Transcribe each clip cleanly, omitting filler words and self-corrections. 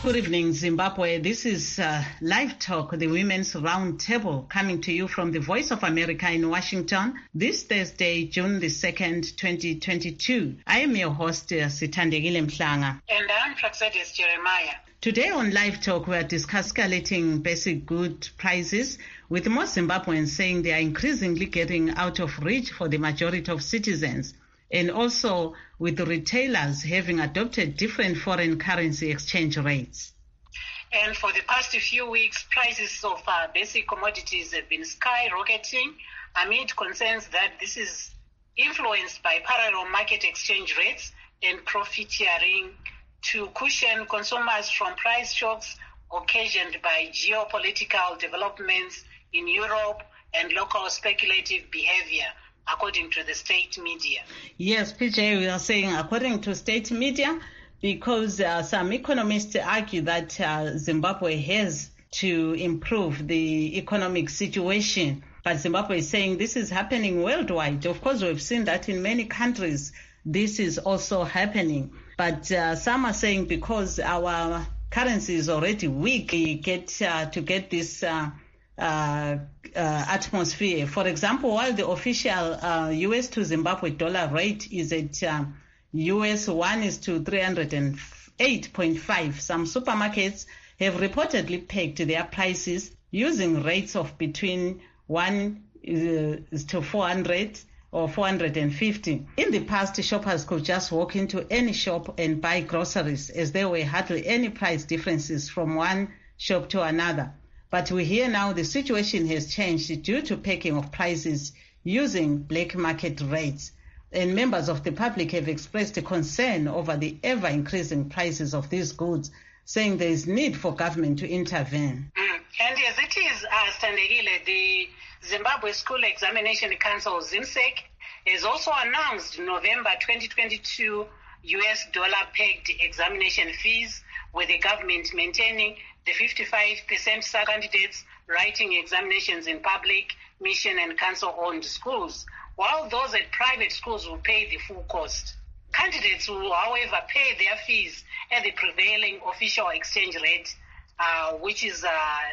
Good evening, Zimbabwe. This is Live Talk, the Women's Roundtable, coming to you from the Voice of America in Washington, this Thursday, June the 2nd, 2022. I am your host, Sithandegile Mhlanga. And I'm Praxedis Jeremiah. Today on Live Talk, we are escalating basic good prices, with most Zimbabweans saying they are increasingly getting out of reach for the majority of citizens, and also with the retailers having adopted different foreign currency exchange rates. And for the past few weeks, prices of basic commodities have been skyrocketing amid concerns that this is influenced by parallel market exchange rates and profiteering to cushion consumers from price shocks occasioned by geopolitical developments in Europe and local speculative behavior, according to the state media. Yes, PJ, we are saying according to state media, because some economists argue that Zimbabwe has to improve the economic situation. But Zimbabwe is saying this is happening worldwide. Of course, we've seen that in many countries, this is also happening. But some are saying because our currency is already weak, we get to get this atmosphere. For example, while the official US to Zimbabwe dollar rate is at US 1 is to 308.5, some supermarkets have reportedly pegged their prices using rates of between 1 is to 400 or 450. In the past, shoppers could just walk into any shop and buy groceries, as there were hardly any price differences from one shop to another. But we hear now the situation has changed due to pegging of prices using black market rates. And members of the public have expressed a concern over the ever-increasing prices of these goods, saying there is need for government to intervene. And as it is, Sithandegile, the Zimbabwe School Examination Council, ZIMSEC, has also announced November 2022 US dollar-pegged examination fees, with the government maintaining the 55% candidates writing examinations in public, mission and council-owned schools, while those at private schools will pay the full cost. Candidates will, however, pay their fees at the prevailing official exchange rate, which is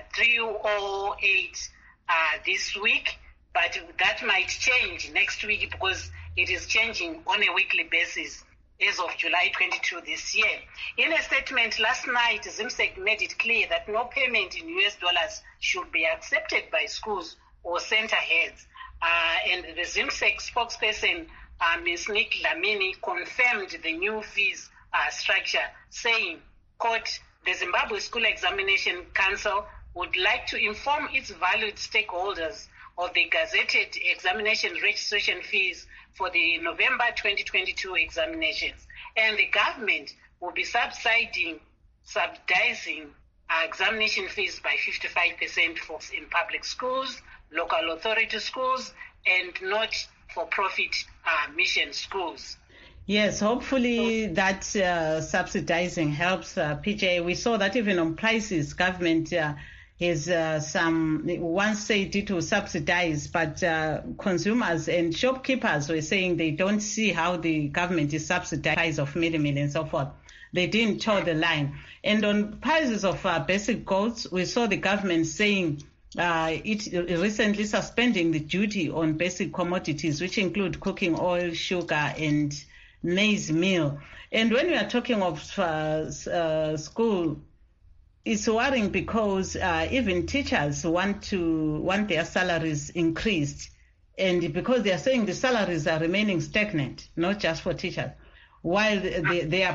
308 this week, but that might change next week because it is changing on a weekly basis as of July 22 this year. In a statement last night, ZIMSEC made it clear that no payment in US dollars should be accepted by schools or center heads. And the ZIMSEC spokesperson, Ms. Nick Lamini, confirmed the new fees structure, saying, quote, the Zimbabwe School Examination Council would like to inform its valued stakeholders of the gazetted examination registration fees for the November 2022 examinations. And the government will be subsidizing examination fees by 55% for in public schools, local authority schools, and not-for-profit mission schools. Yes, hopefully that subsidizing helps, PJ. We saw that even on prices, government has once said it will subsidize, but consumers and shopkeepers were saying they don't see how the government is subsidizing the price of meal and so forth. They didn't toe the line. And on prices of basic goods, we saw the government saying it recently suspending the duty on basic commodities, which include cooking oil, sugar, and maize meal. And when we are talking of school, it's worrying because even teachers want their salaries increased, and because they are saying the salaries are remaining stagnant, not just for teachers, while their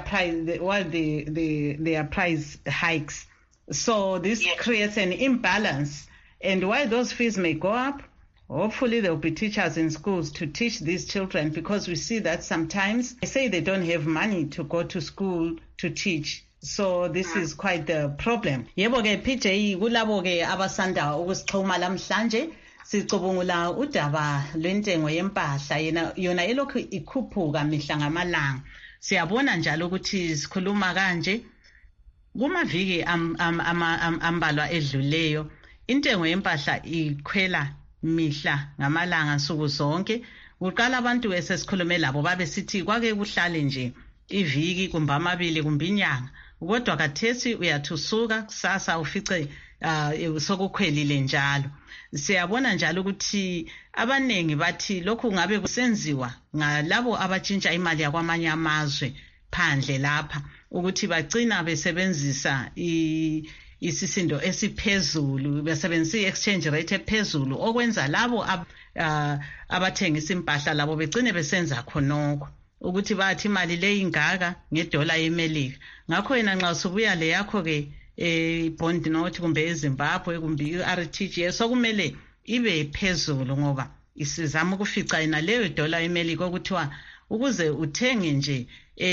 price hikes. So this creates an imbalance, and while those fees may go up, hopefully there will be teachers in schools to teach these children, because we see that sometimes they say they don't have money to go to school to teach. So this is quite the problem. Yebo ke PJ, kulabo ke abasanda ukusixhuma lamhlanje sicubungula udaba lwentengo yempahla yona elokhu ikhuphuka mihla ngamalanga. Siyabona njalo ukuthi sikhuluma kanje kumaviki ambalwa edluleyo intengo yempahla ikhwela mihla ngamalanga nsuku zonke. Kuqala abantu esesikhulume labo babe sithi kwake kuhlale nje iviki kumbe amabili kumbe inyanga kodwa kathesi uyathusuka kusasa ufice sokukhwelile njalo. Siyabona njalo ukuthi abanengi bathi lokhu ngabe kusenziwa ngalabo abatshintsha imali yakwamanye amazwe phandle lapha ukuthi bagcina besebenzisa isisindo esiphezulu, besebenzisa i-exchange rate ephezulu okwenza labo abathengisa impahla labo begcine besenza khonokho ukuthi bathi imali le ingaka ngedola yeMelika. Ngakho yena nxa usubuya le yakho-ke bond note kumbe eZimbabwe kumbe i-RTGS sokumele ibe phezulu ngoba isizama ukufica yena leyo dola yeMelika okuthiwa ukuze uthenge nje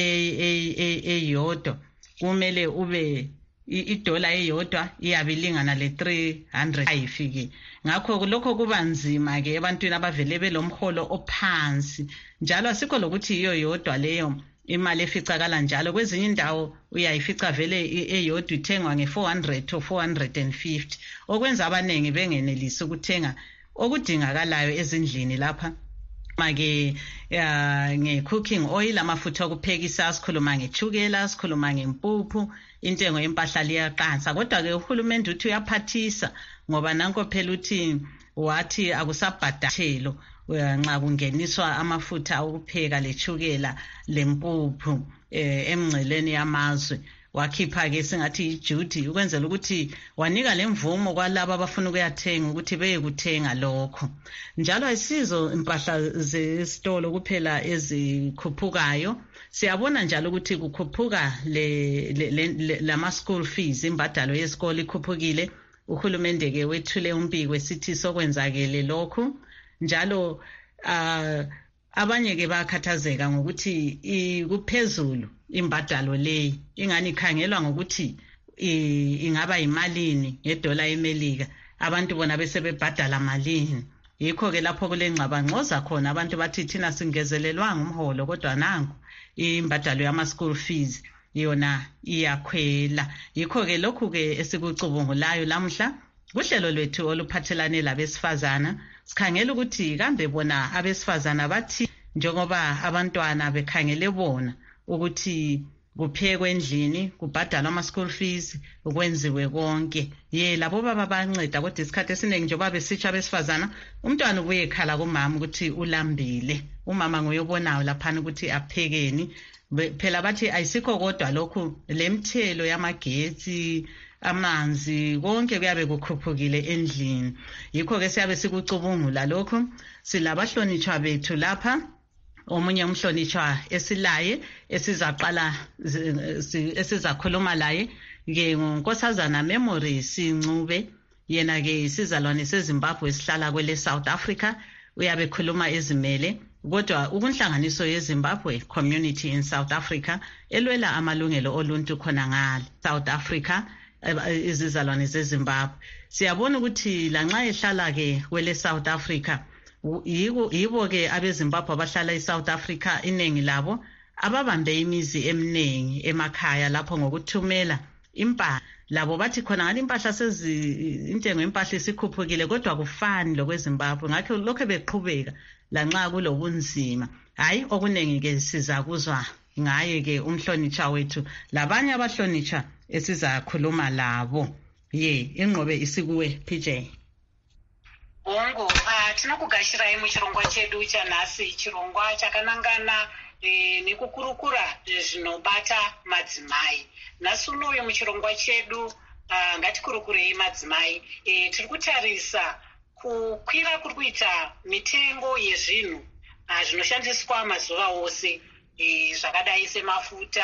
eyodwa kumele ube idola eyodwa iyabilingana le-300 ayifiki. Ngakho lokho kuba nzima ke ebantwini abavele belomholo ophansi, njalo asikho lokuthi iyo yodwa leyo imali eficakala njalo. Kwezinye indawo uyayifica vele eyodwa ithengwa nge-400 to 450 okwenza abaningi bengenelisi ukuthenga okudingakalayo ezindlini lapha. Make nge-cooking oil, amafutha okuphekisa, sikhuluma ngechukela, sikhuluma ngempuphu, intengo yempahla liyaqansa. Kodwa-ke uhulumende uthi uyaphathisa ngoba nanko phela uthi wathi akusabhadathelo nxa kungeniswa amafutha okupheka lechukela lempuphu emngceleni yamazwe. Wakhipha-ke singathi ijuti ukwenzela ukuthi wanika lemvumo kwalabo abafuna ukuyathenga ukuthi beye kuthenga lokho. Njalo ayisizo impahla zesitolo kuphela ezikhuphukayo, siyabona njalo ukuthi kukhuphuka lama-school fees, imbadalo yesikole ikhuphukile. Uhulumende-ke wethule umbiko esithi sokwenzakele lokhu. Njalo abanye-ke bayakhathazeka ngokuthi kuphezulu imbadalo leyi, ingani ikhangelwa ngokuthi ingaba yimalini ngedola yeMelika, abantu bona bese bebhadala malini. Yikho-ke lapho kulengxabangxoza khona abantu bathi thina singezelelwanga umholo kodwa nangu imbadalo yama-school fees yona iyakhwela. Yikho-ke lokhu-ke esikucubungulayo lamhla kuhlelo lwethu oluphathelane labesifazana, sikhangela ukuthi kambe bona abesifazana bathi njengoba abantwana bekhangele bona ukuthi kuphekwe endlini, kubhadalwa ama-school fees, ukwenziwe konke. Labo baba bayanceda kodwa isikhathi esiningi njengoba besitsha abesifazana umntwana ubuye ekhala kumama ukuthi ulambile, umama nguyobonayo laphana ukuthi aphekeni. Phela bathi ayisikho kodwa lokhu lemthelo yamagetsi, amanzi, konke kuyabe kukhuphukile endlini. Yikho-ke siyabe sikucubungula lokhu. Silabahlonitshwa bethu lapha. Omunye umhlonitshwa esilaye esizakhuluma laye ke nguNkosazana Memory Sincube. Yena-ke isizalwane seZimbabwe esihlala kwele South Africa, uyabe khuluma ezimele kodwa ukunhlanganiso yeZimbabwe Community in South Africa elwela amalungelo oluntu khona ngale South Africa, izizalwane zeZimbabwe. Siyabona ukuthi lanxa ehlala-ke kwele South Africa yibo-ke abeZimbabwe abahlala eSouth Africa iningi labo ababambe imizi eminingi emakhaya lapho ngokuthumela impahla. Labo bathi khona ngale impahla intengo yempahla isikhuphukile kodwa kufani lokweZimbabwe. Ngakho lokho beqhubeka lanxa kulobunzima. Hayi okuningi-ke sizakuzwa ngaye-ke umhlonitsha wethu labanye abahlonitsha esizakhuluma labo. Ingqobe isikuwe PJ. Bongo, tinokugashirai muchirongwa chedu chanhasi, chirongwa chakanangana nekukurukura zvinobata madzimai. Nhasi unoyu muchirongwa chedu ngatikurukurei madzimai. Tiri kutarisa kukwira kuri kuita mitengo yezvinhu zvinoshandiswa mazuva ose, zvakadai semafuta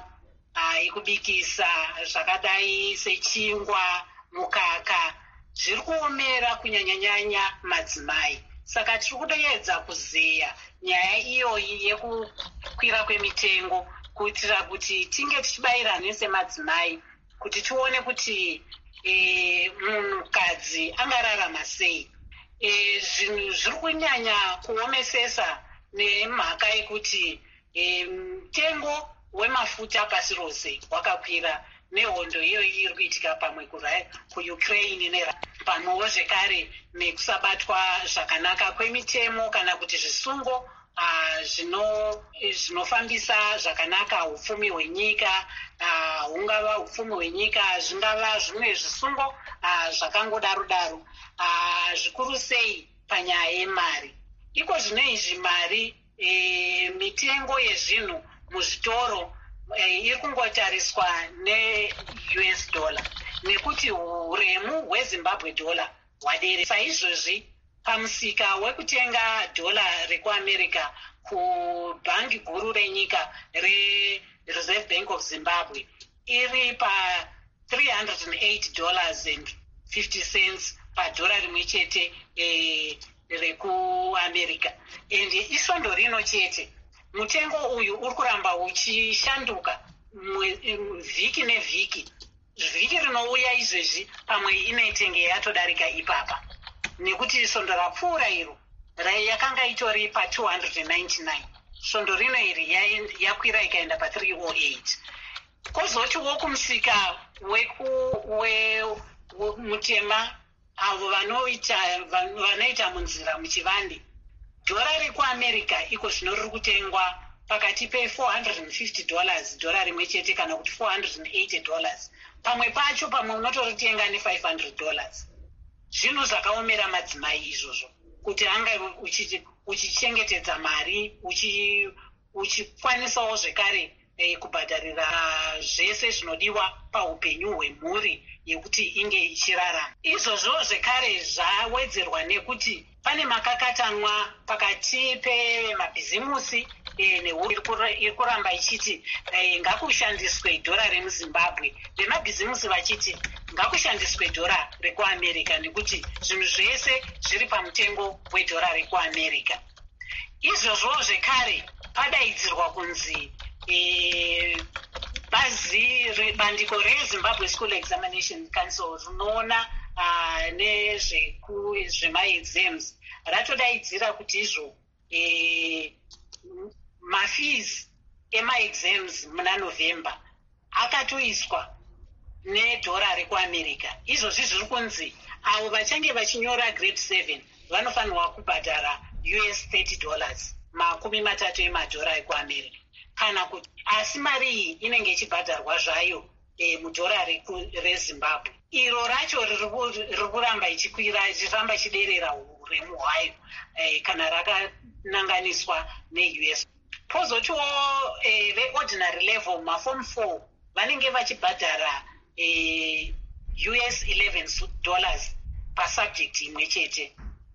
ekubikisa, zvakadai sechingwa, mukaka, zviri kuomera kunyanya-nyanya madzimai. Saka tiri kudeedza kuzeya nyaya iyoyi yekukwira kwemitengo kuitira kuti tinge tichibayirana semadzimai kuti tione kuti munhukadzi angararama sei. Zvinhu zviri kunyanya kuomesesa nemhaka yekuti mutengo wemafuta pasi rose wakakwira nehondo iyoyi iri kuitika pamwe kuUkraine pamwewo zvekare nekusabatwa zvakanaka kwemitemo kana kuti zvisungo zvinofambisa zvakanaka upfumi hwenyika, hungava upfumi hwenyika, zvingava zvimwe zvisungo zvakangodaro-daro, zvikuru sei panyaya yemari. Iko zvino izvi mari, mitengo yezvinhu muzvitoro iri kungotariswa ne-US dollar, nekuti uremu hweZimbabwe dollar hwadere. Saizvozvi pamusika wekutenga dhola rekuamerica kubhangi guru renyika reReserve Bank of Zimbabwe iri pa $308.50 padhora rimwe chete rekuamerica. And isvondo rino chete mutengo uyu uri kuramba uchishanduka vhiki nevhiki. Vhiki rinouya izvezvi pamwe inetenge yatodarika ipapa, nekuti svondo rapfuura iro yakanga itori pa 299. Svondo rino iri yakwira ikaenda pa 308. Kozotiwo kumusika mutema avo vanoita munzira muchivande, dhora rekuamerica iko zvino riri kutengwa pakati pe$450 dhora rimwe chete kana kuti $480. Pamwe pacho pamwe unotoritenga ne$500. Zvinhu zvakaomera madzimai izvozvo, kuti anga uchichengetedza mari, uchikwanisawo zvekare kubhadharira zvese zvinodiwa paupenyu hwemhuri yekuti inge ichirarama. Izvozvo zvekare zvawedzerwa nekuti pane makakatanwa pakati pemabhizimusi nehurumende iri kuramba ichiti ngakushandiswe dhora remuZimbabwe, vemabhizimusi vachiti ngakushandiswe dhora rekuamerica nekuti zvinhu zvese zviri pamutengo wedhora rekuamerica. Izvozvo zvekare padaidzirwa kunzi bandiko reZimbabwe School Examination Council rinoona nezvemaexams ratodaidzira kuti izvo mafees emaexams muna November akatoiswa nedhora rekuamerica. Izvozvi zviri kunzi avo vachange vachinyora grade 7 vanofanirwa kubhadhara $30, $30 emadhora ekuamerica, kana kuti asi mari iyi inenge ichibhadharwa zvayo mudhora reZimbabwe. Iro racho riri kuramba ichikwira, richiramba ichiderera uremu hwayo kana rakananganiswa neUS. Pozotiwo veordinary level maform 4 vanenge vachibhadhara $11 pasubject imwe chete.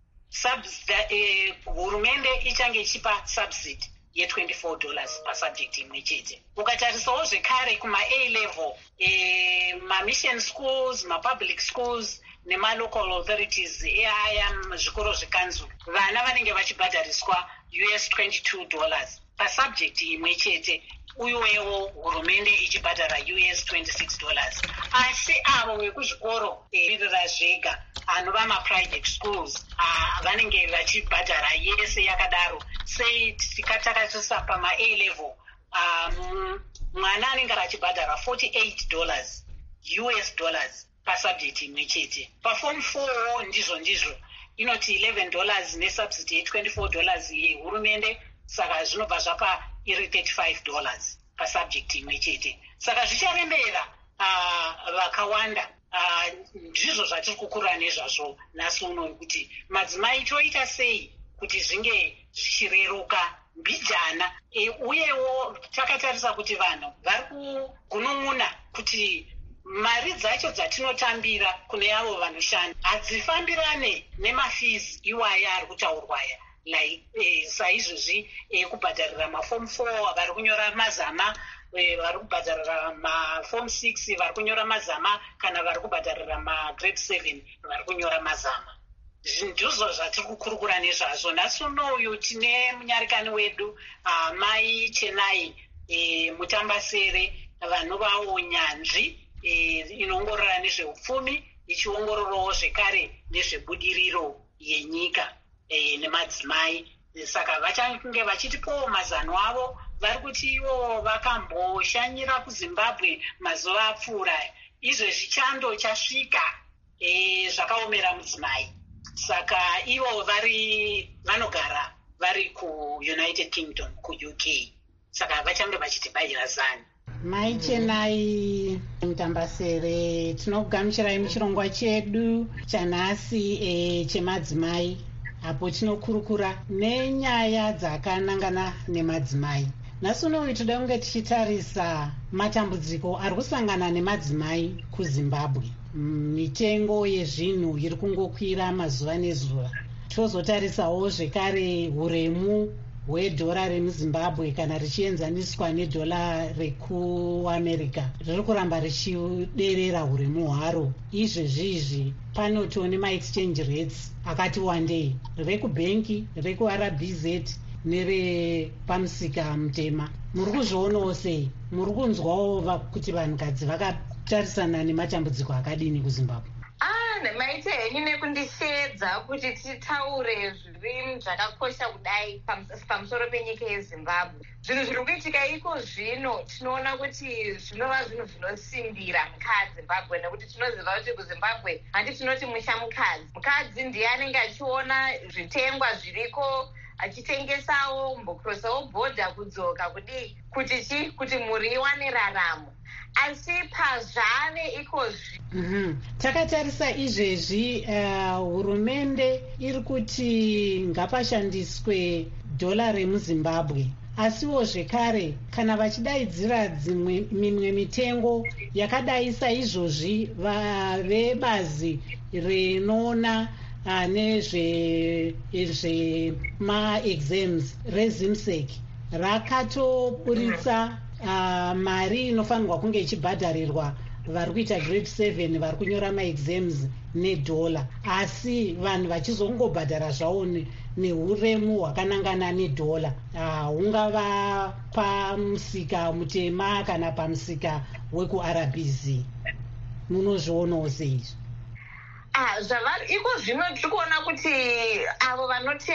Hurumende ichange ichipa subsidy $24 pasubject imwe chete. Ukatarisawo zvekare kuma-A level, ma-mission schools, ma-public schools nema-local authorities aya zvikoro zvekanzuru, vana vanenge vachibhadhariswa $22 pasubject imwe chete, uyewo hurumende ichibhadhara $26. Asi avo vekuzvikoro virira zvega anova ma-private schools vanenge vachibhadhara yese yakadaro. Sei takatarisa pama-A level, mwana anenge achibhadhara $48 pasubject imwe chete. Paform 4 ndizvo inoti $11 nesubsidy $24 yehurumende, saka zvinobva zvapa iri $35 pasubject imwe chete. Saka zvicharembera vakawanda. Ndizvo zvatiri kukura nezvazvo nhasi uno, kuti madzimai toita sei kuti zvinge zvichireruka mbijana. Uyewo takatarisa kuti vanhu vari kugunun'una kuti mari dzacho dzatinotambira kune avo vanoshanda hadzifambirane nemafees iwaya ari kutaurwaya. Saizvozvi kubhadharira maform 4 vari kunyora mazama, vari kubhadharira maform 6 vari kunyora mazama, kana vari kubhadharira magrade 7 vari kunyora mazama. Ndizvo zvatiri kukurukura nezvazvo. Nhasi unoyu tine munyarikani wedu Mai Chenai Mutambasere, vanovawo nyanzvi inoongorora nezveupfumi, ichiongororawo zvekare nezvebudiriro yenyika nemadzimai. Saka vachange vachitipowo mazano avo, vari kuti ivo vakamboshanyira kuZimbabwe mazuva apfuura, izvezvi chando chasvika zvakaomera mudzimai. Saka ivo vanogara vari kuUnited Kingdom, kuUK. Saka vachange vachitibayira zani. Maichenai Mutambasere, tinokugamuchirai muchirongwa chedu chanhasi chemadzimai, apo tinokurukura nenyaya dzakanangana nemadzimai. Nhasi unowu toda kunge tichitarisa matambudziko ari kusangana nemadzimai kuZimbabwe. Mitengo yezvinhu iri kungokwira mazuva nezuva. Tozotarisawo zvekare uremu hwedhora remuZimbabwe kana richienzaniswa nedhora rekuAmerica riri kuramba richiderera uremu hwaro. Izvezvizvi panoto nemaexchange rates akati wandei, rekubhenki, rekuRBZ nerepamusika mutema. Muri kuzvionawo sei? Muri kunzwawo kuti vanhukadzi vakatarisana nematambudziko akadini kuZimbabwe? Maite henyu nekundisheedza kuti titaure zviri zvakakosha kudai pamusoro penyika yeZimbabwe. Zvinhu zviri kuitika iko zvino tinoona kuti zvinova zvinhu zvinosimbira mukaZimbabwe, nekuti tinoziva kuti kuZimbabwe handi tinoti musha mukadzi. Mukadzi ndiye anenge achiona zvitengwa zviriko, achitengesawo, mbokurosawo bhodha kudzoka kuti mhuri iwane raramo. Asi pazvane ikozvi takatarisa izvezvi hurumende iri kuti ngapashandiswe dhora remuZimbabwe, asiwo zvekare kana vachidaidzira mimwe mitengo yakadai saizvozvi, vebazi rinoona nezvemaexams reZIMSEC rakatoburitsa mari inofanirwa kunge ichibhadharirwa vari kuita grade 7 vari kunyora maexams nedhola, asi vanhu vachizongobhadhara zvavo neuremu hwakanangana nedhola, hungava pamusika mutema kana pamusika wekuRBZ. Munozvionawo seizvi? Iko zvino tiri kuona kuti avo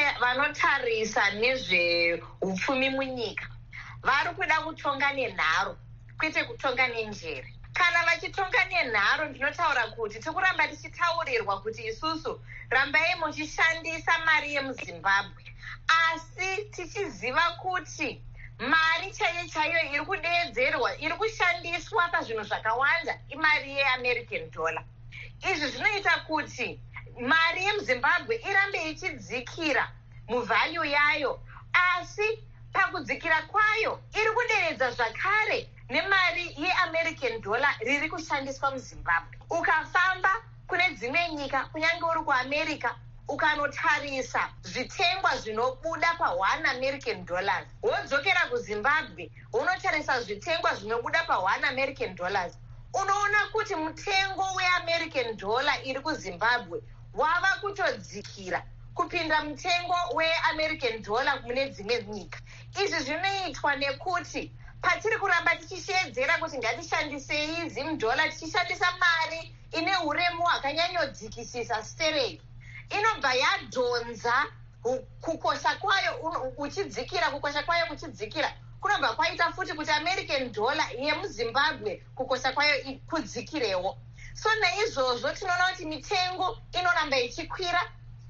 vanotarisa nezveupfumi munyika vari kuda kutonga nenharo kwete kutonga nenjere. Kana vachitonga nenharo, ndinotaura kuti tikuramba tichitaurirwa kuti isusu rambai muchishandisa mari yemuZimbabwe, asi tichiziva kuti mari chaiyo chaiyo iri kudeedzerwa, iri kushandiswa pazvinhu zvakawanda imari yeAmerican dollar. Izvi zvinoita kuti mari yemuZimbabwe irambe ichidzikira muvalue yayo, asi pakudzikira kwayo iri kuderedza zvakare nemari yeAmerican dollar riri kushandiswa muZimbabwe. Ukafamba kune dzimwe nyika, kunyange uri kuAmerica, ukanotarisa zvitengwa zvinobuda pa1 American dollars, wodzokera kuZimbabwe unotarisa zvitengwa zvinobuda pa1 American dollars, unoona kuti mutengo weAmerican dollar iri kuZimbabwe wava kutodzikira kupinda mutengo weAmerican dollar mune dzimwe nyika. Izvi zvinoitwa nekuti patiri kuramba tichisheedzera kuti ngatishandisei ZimDollar, tichishandisa mari ine huremu hwakanyanyodzikisisa sterei, inobva yadhonza kukosha kwayo uchidzikira, kukosha kwayo kuchidzikira kunobva kwaita futi kuti American dollar yemuZimbabwe kukosha kwayo kudzikirewo. So naizvozvo tinoona kuti mitengo inoramba ichikwira,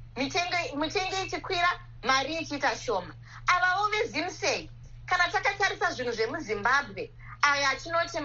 mitengo ichikwira, mari ichiita shoma. Avawo veZIMSEC, kana takatarisa zvinhu zvemuZimbabwe, aya tinoti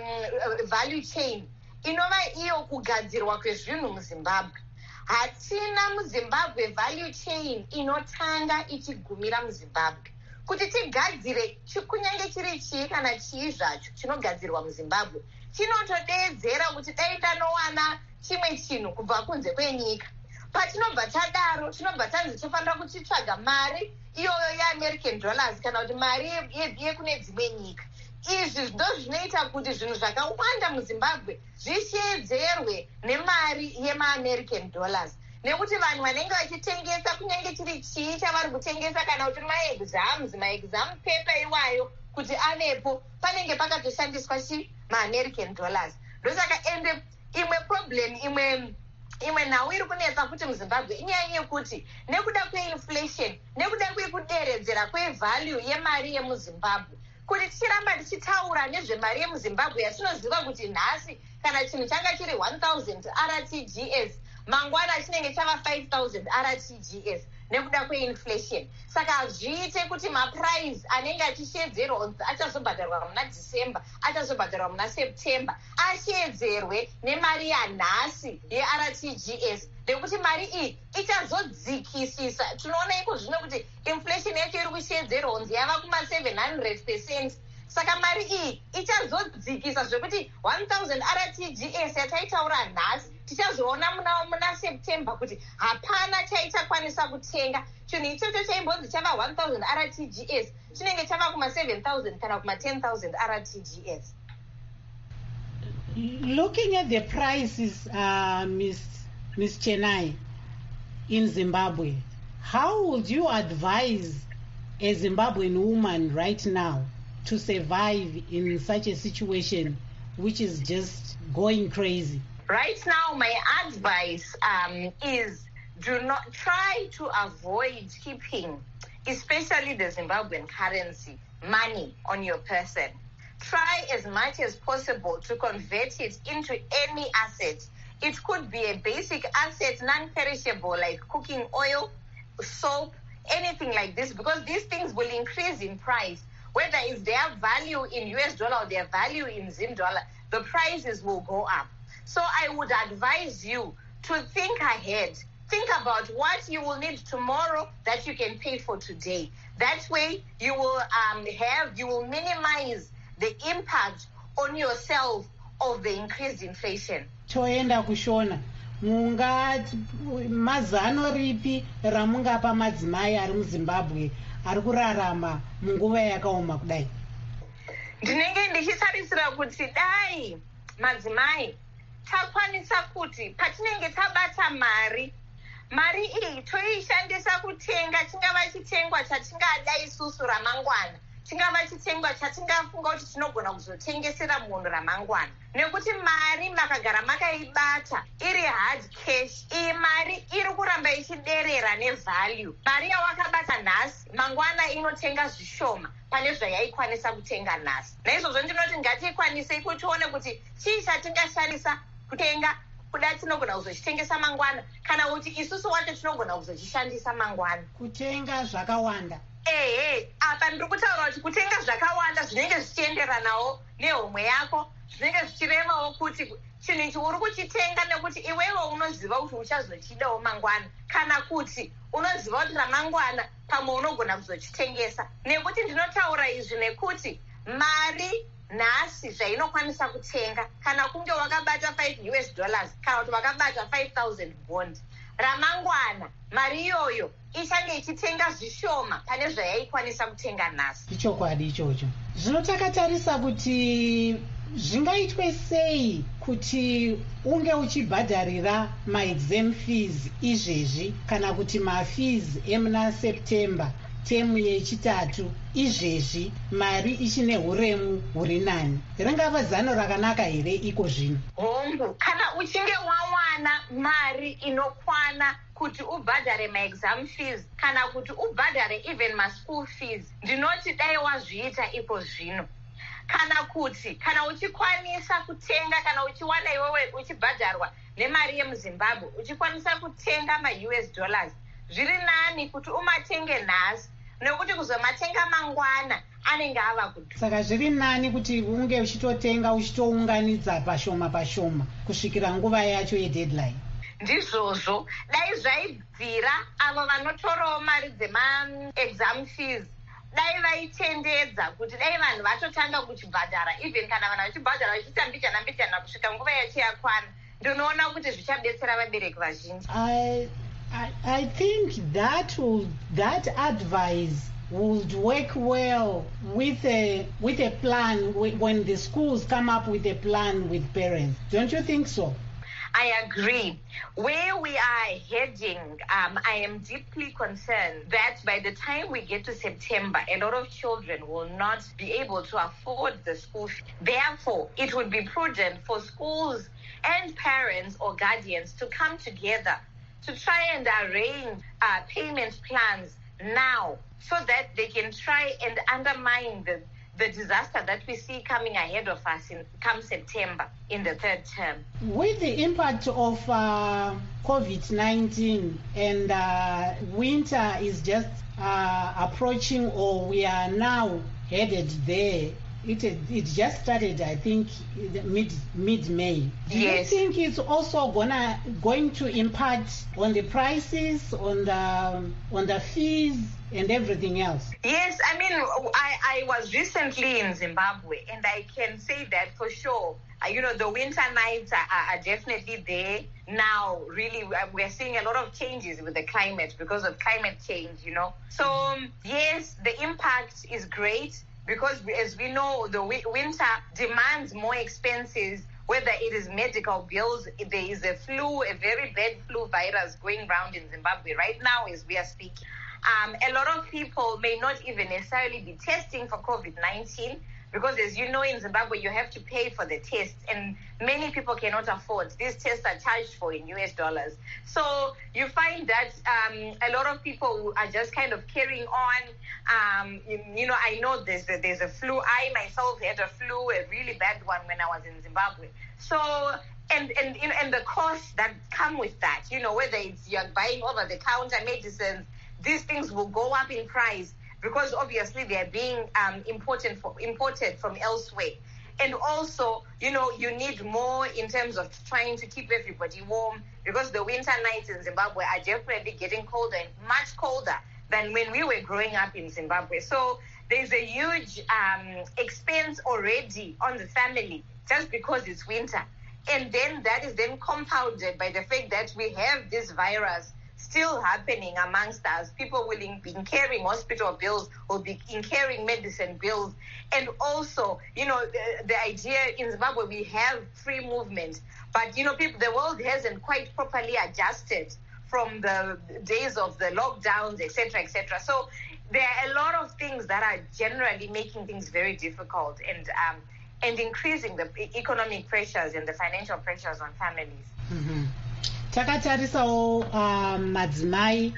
value chain, inova iyo kugadzirwa kwezvinhu muZimbabwe. Hatina muZimbabwe value chain inotanga ichigumira muZimbabwe. Kuti tigadzire kunyange chiri chii kana chii zvacho chinogadzirwa muZimbabwe, chinotodeedzera kuti dai tanowana chimwe chinhu kubva kunze kwenyika. Patinobva tadaro, tinobva tanzi tofanira kuchitsvaga mari iyoyo yeAmerican dollars kana kuti mari yekune dzimwe nyika. Izvi ndo zvinoita kuti zvinhu zvakawanda muZimbabwe zvisheedzerwe nemari yemaAmerican dollars, nekuti vanhu vanenge vachitengesa kunyange chiri chii chavari kutengesa, kana kuti maexam paper iwayo kuti avepo, panenge pakatoshandiswa maAmerican dollars. Ndosaka ende imwe problem, imwe nhau iri kunetsa futi muZimbabwe inyaya yekuti nekuda kweinflation, nekuda kwekuderedzera kwevalue yemari yemuZimbabwe, kuti tichiramba tichitaura nezvemari yemuZimbabwe yatinoziva kuti nhasi kana chinhu changa chiri 1000 RTGS, mangwana chinenge chava 5000 RTGS. nekuda kweinflation. Saka zviite kuti maprice anenge achishedzerwa achazobhadharwa muna December, achazobhadharwa muna September, ashedzerwe nemari yanhasi yeRTGS. Nekuti mari iyi ichazodzikisisa. Tinoona iko zvino kuti inflation yacho iri kushedzerwa kunzi yava kuma700%. Saka mari iyi ichazodzikisa zvekuti 1000 RTGS yataitaura nhasi tichazoona muna September kuti hapana chaichakwanisa kutenga. Chinhu ichocho chaimbonzi chava 1000 RTGS chinenge chava kuma7,000 kana kuma10,000 RTGS. Looking at the prices, Ms. Chenai, in Zimbabwe, how would you advise a Zimbabwean woman right now to survive in such a situation which is just going crazy? Right now, my advice is do not try to avoid keeping, especially the Zimbabwean currency, money on your person. Try as much as possible to convert it into any asset. It could be a basic asset, non-perishable, like cooking oil, soap, anything like this, because these things will increase in price. Whether it's their value in US dollar or their value in Zim dollar, the prices will go up. So I would advise you to think ahead. Think about what you will need tomorrow that you can pay for today. That way you will minimize the impact on yourself of the increased inflation. Toenda kushona mazano ripi ramungapa madzimai ari muZimbabwe ari kurarama munguva yakaoma kudai? Ndinenge ndichitarisira kuti dai madzimai takwanisa kuti patinenge tabata mari iyi toishandisa kutenga chingava chitengwa chatingada isusu ramangwana, chingava chitengwa chatingafunga kuti tinogona kuzotengesera munhu ramangwana. Nekuti mari makagara makaibata iri hard cash, iyi mari iri kuramba ichiderera nevalue. Mari yawakabata nhasi mangwana inotenga zvishoma pane zvayaikwanisa kutenga nhasi. Naizvozvo ndinoti ngatiikwanise kuti tione kuti chii chatingashandisa kutenga kuda tinogona kuzochitengesa mangwana, kana kuti isusu wacho tinogona kuzochishandisa mangwana kutenga zvakawanda. Apa ndiri kutaura kuti kutenga zvakawanda zvinenge zvichienderanawo nehomwe yako, zvinenge zvichirevawo kuti chinhu ichi uri kuchitenga nekuti iwewe unoziva kuti uchazochidawo mangwana, kana kuti unoziva kuti ramangwana pamwe unogona kuzochitengesa. Nekuti ndinotaura izvi nekuti mari nhasi zvainokwanisa kutenga, kana kunge wakabata $5 kana kuti wakabata 5,000 bond, ramangwana mari iyoyo ichange ichitenga zvishoma pane zvayaikwanisa kutenga nhasi. Ichokwadi ichocho. Zvino takatarisa kuti zvingaitwe sei kuti unge uchibhadharira maexam fees izvezvi kana kuti mafees emuna September temu yechitatu izvezvi mari ichine huremu huri nani? Ringava zano rakanaka here iko zvino? Hongu, kana uchinge wawana mari inokwana kuti ubhadhare maexam fees kana kuti ubhadhare even maschool fees, ndinoti dai wazviita iko zvino. Kana uchikwanisa kutenga, kana uchiwana iwewe uchibhadharwa nemari yemuZimbabwe uchikwanisa kutenga ma-US dollars, zviri nani kuti umatenge nhasi nekuti kuzomatenga mangwana anenge ava kudhura. Saka zviri nani kuti unge uchitotenga uchitounganidza pashoma pashoma kusvikira nguva yacho yedeadline. Ndizvozvo dai zvaibvira avo vanotorawo mari dzema-exam fees, dai vaitendedza kuti dai vanhu vatotanga kuchibhadhara, even kana vanhu vachibhadhara vachiita mbichana kusvika nguva yacho yakwana, ndinoona kuti zvichabetsera vabereki vazhinji. I think that advice would work well with a plan when the schools come up with a plan with parents. Don't you think so? I agree. Where we are heading, I am deeply concerned that by the time we get to September, a lot of children will not be able to afford the school fee. Therefore, it would be prudent for schools and parents or guardians to come together to try and arrange payment plans now so that they can try and undermine the the disaster that we see coming ahead of us come September in the third term. With the impact of COVID-19 and winter is just approaching, or we are now headed there. It just started, I think, mid-May. Do you think it's also going to impact on the prices, on the fees, and everything else? Yes, I mean, I was recently in Zimbabwe, and I can say that for sure. The winter nights are definitely there now. Really, we're seeing a lot of changes with the climate because of climate change, So, yes, the impact is great because, as we know, the winter demands more expenses, whether it is medical bills. There is a very bad flu virus going around in Zimbabwe right now as we are speaking. A lot of people may not even necessarily be testing for COVID-19 because, as you know, in Zimbabwe, you have to pay for the tests, and many people cannot afford. These tests are charged for in US dollars. So you find that a lot of people are just kind of carrying on. I know there's a flu. I myself had a flu, a really bad one when I was in Zimbabwe. So, and the costs that come with that, whether it's you're buying over-the-counter medicines, these things will go up in price because obviously they're being imported from elsewhere. And also, you need more in terms of trying to keep everybody warm because the winter nights in Zimbabwe are definitely getting colder, and much colder than when we were growing up in Zimbabwe. So there's a huge expense already on the family just because it's winter. And then that is then compounded by the fact that we have this virus still happening amongst us. People will be incurring hospital bills, will be incurring medicine bills. And also, the idea in Zimbabwe, we have free movement. But, the world hasn't quite properly adjusted from the days of the lockdowns, etc., etc. So there are a lot of things that are generally making things very difficult and increasing the economic pressures and the financial pressures on families. Mm-hmm. Takatarisawo madzimai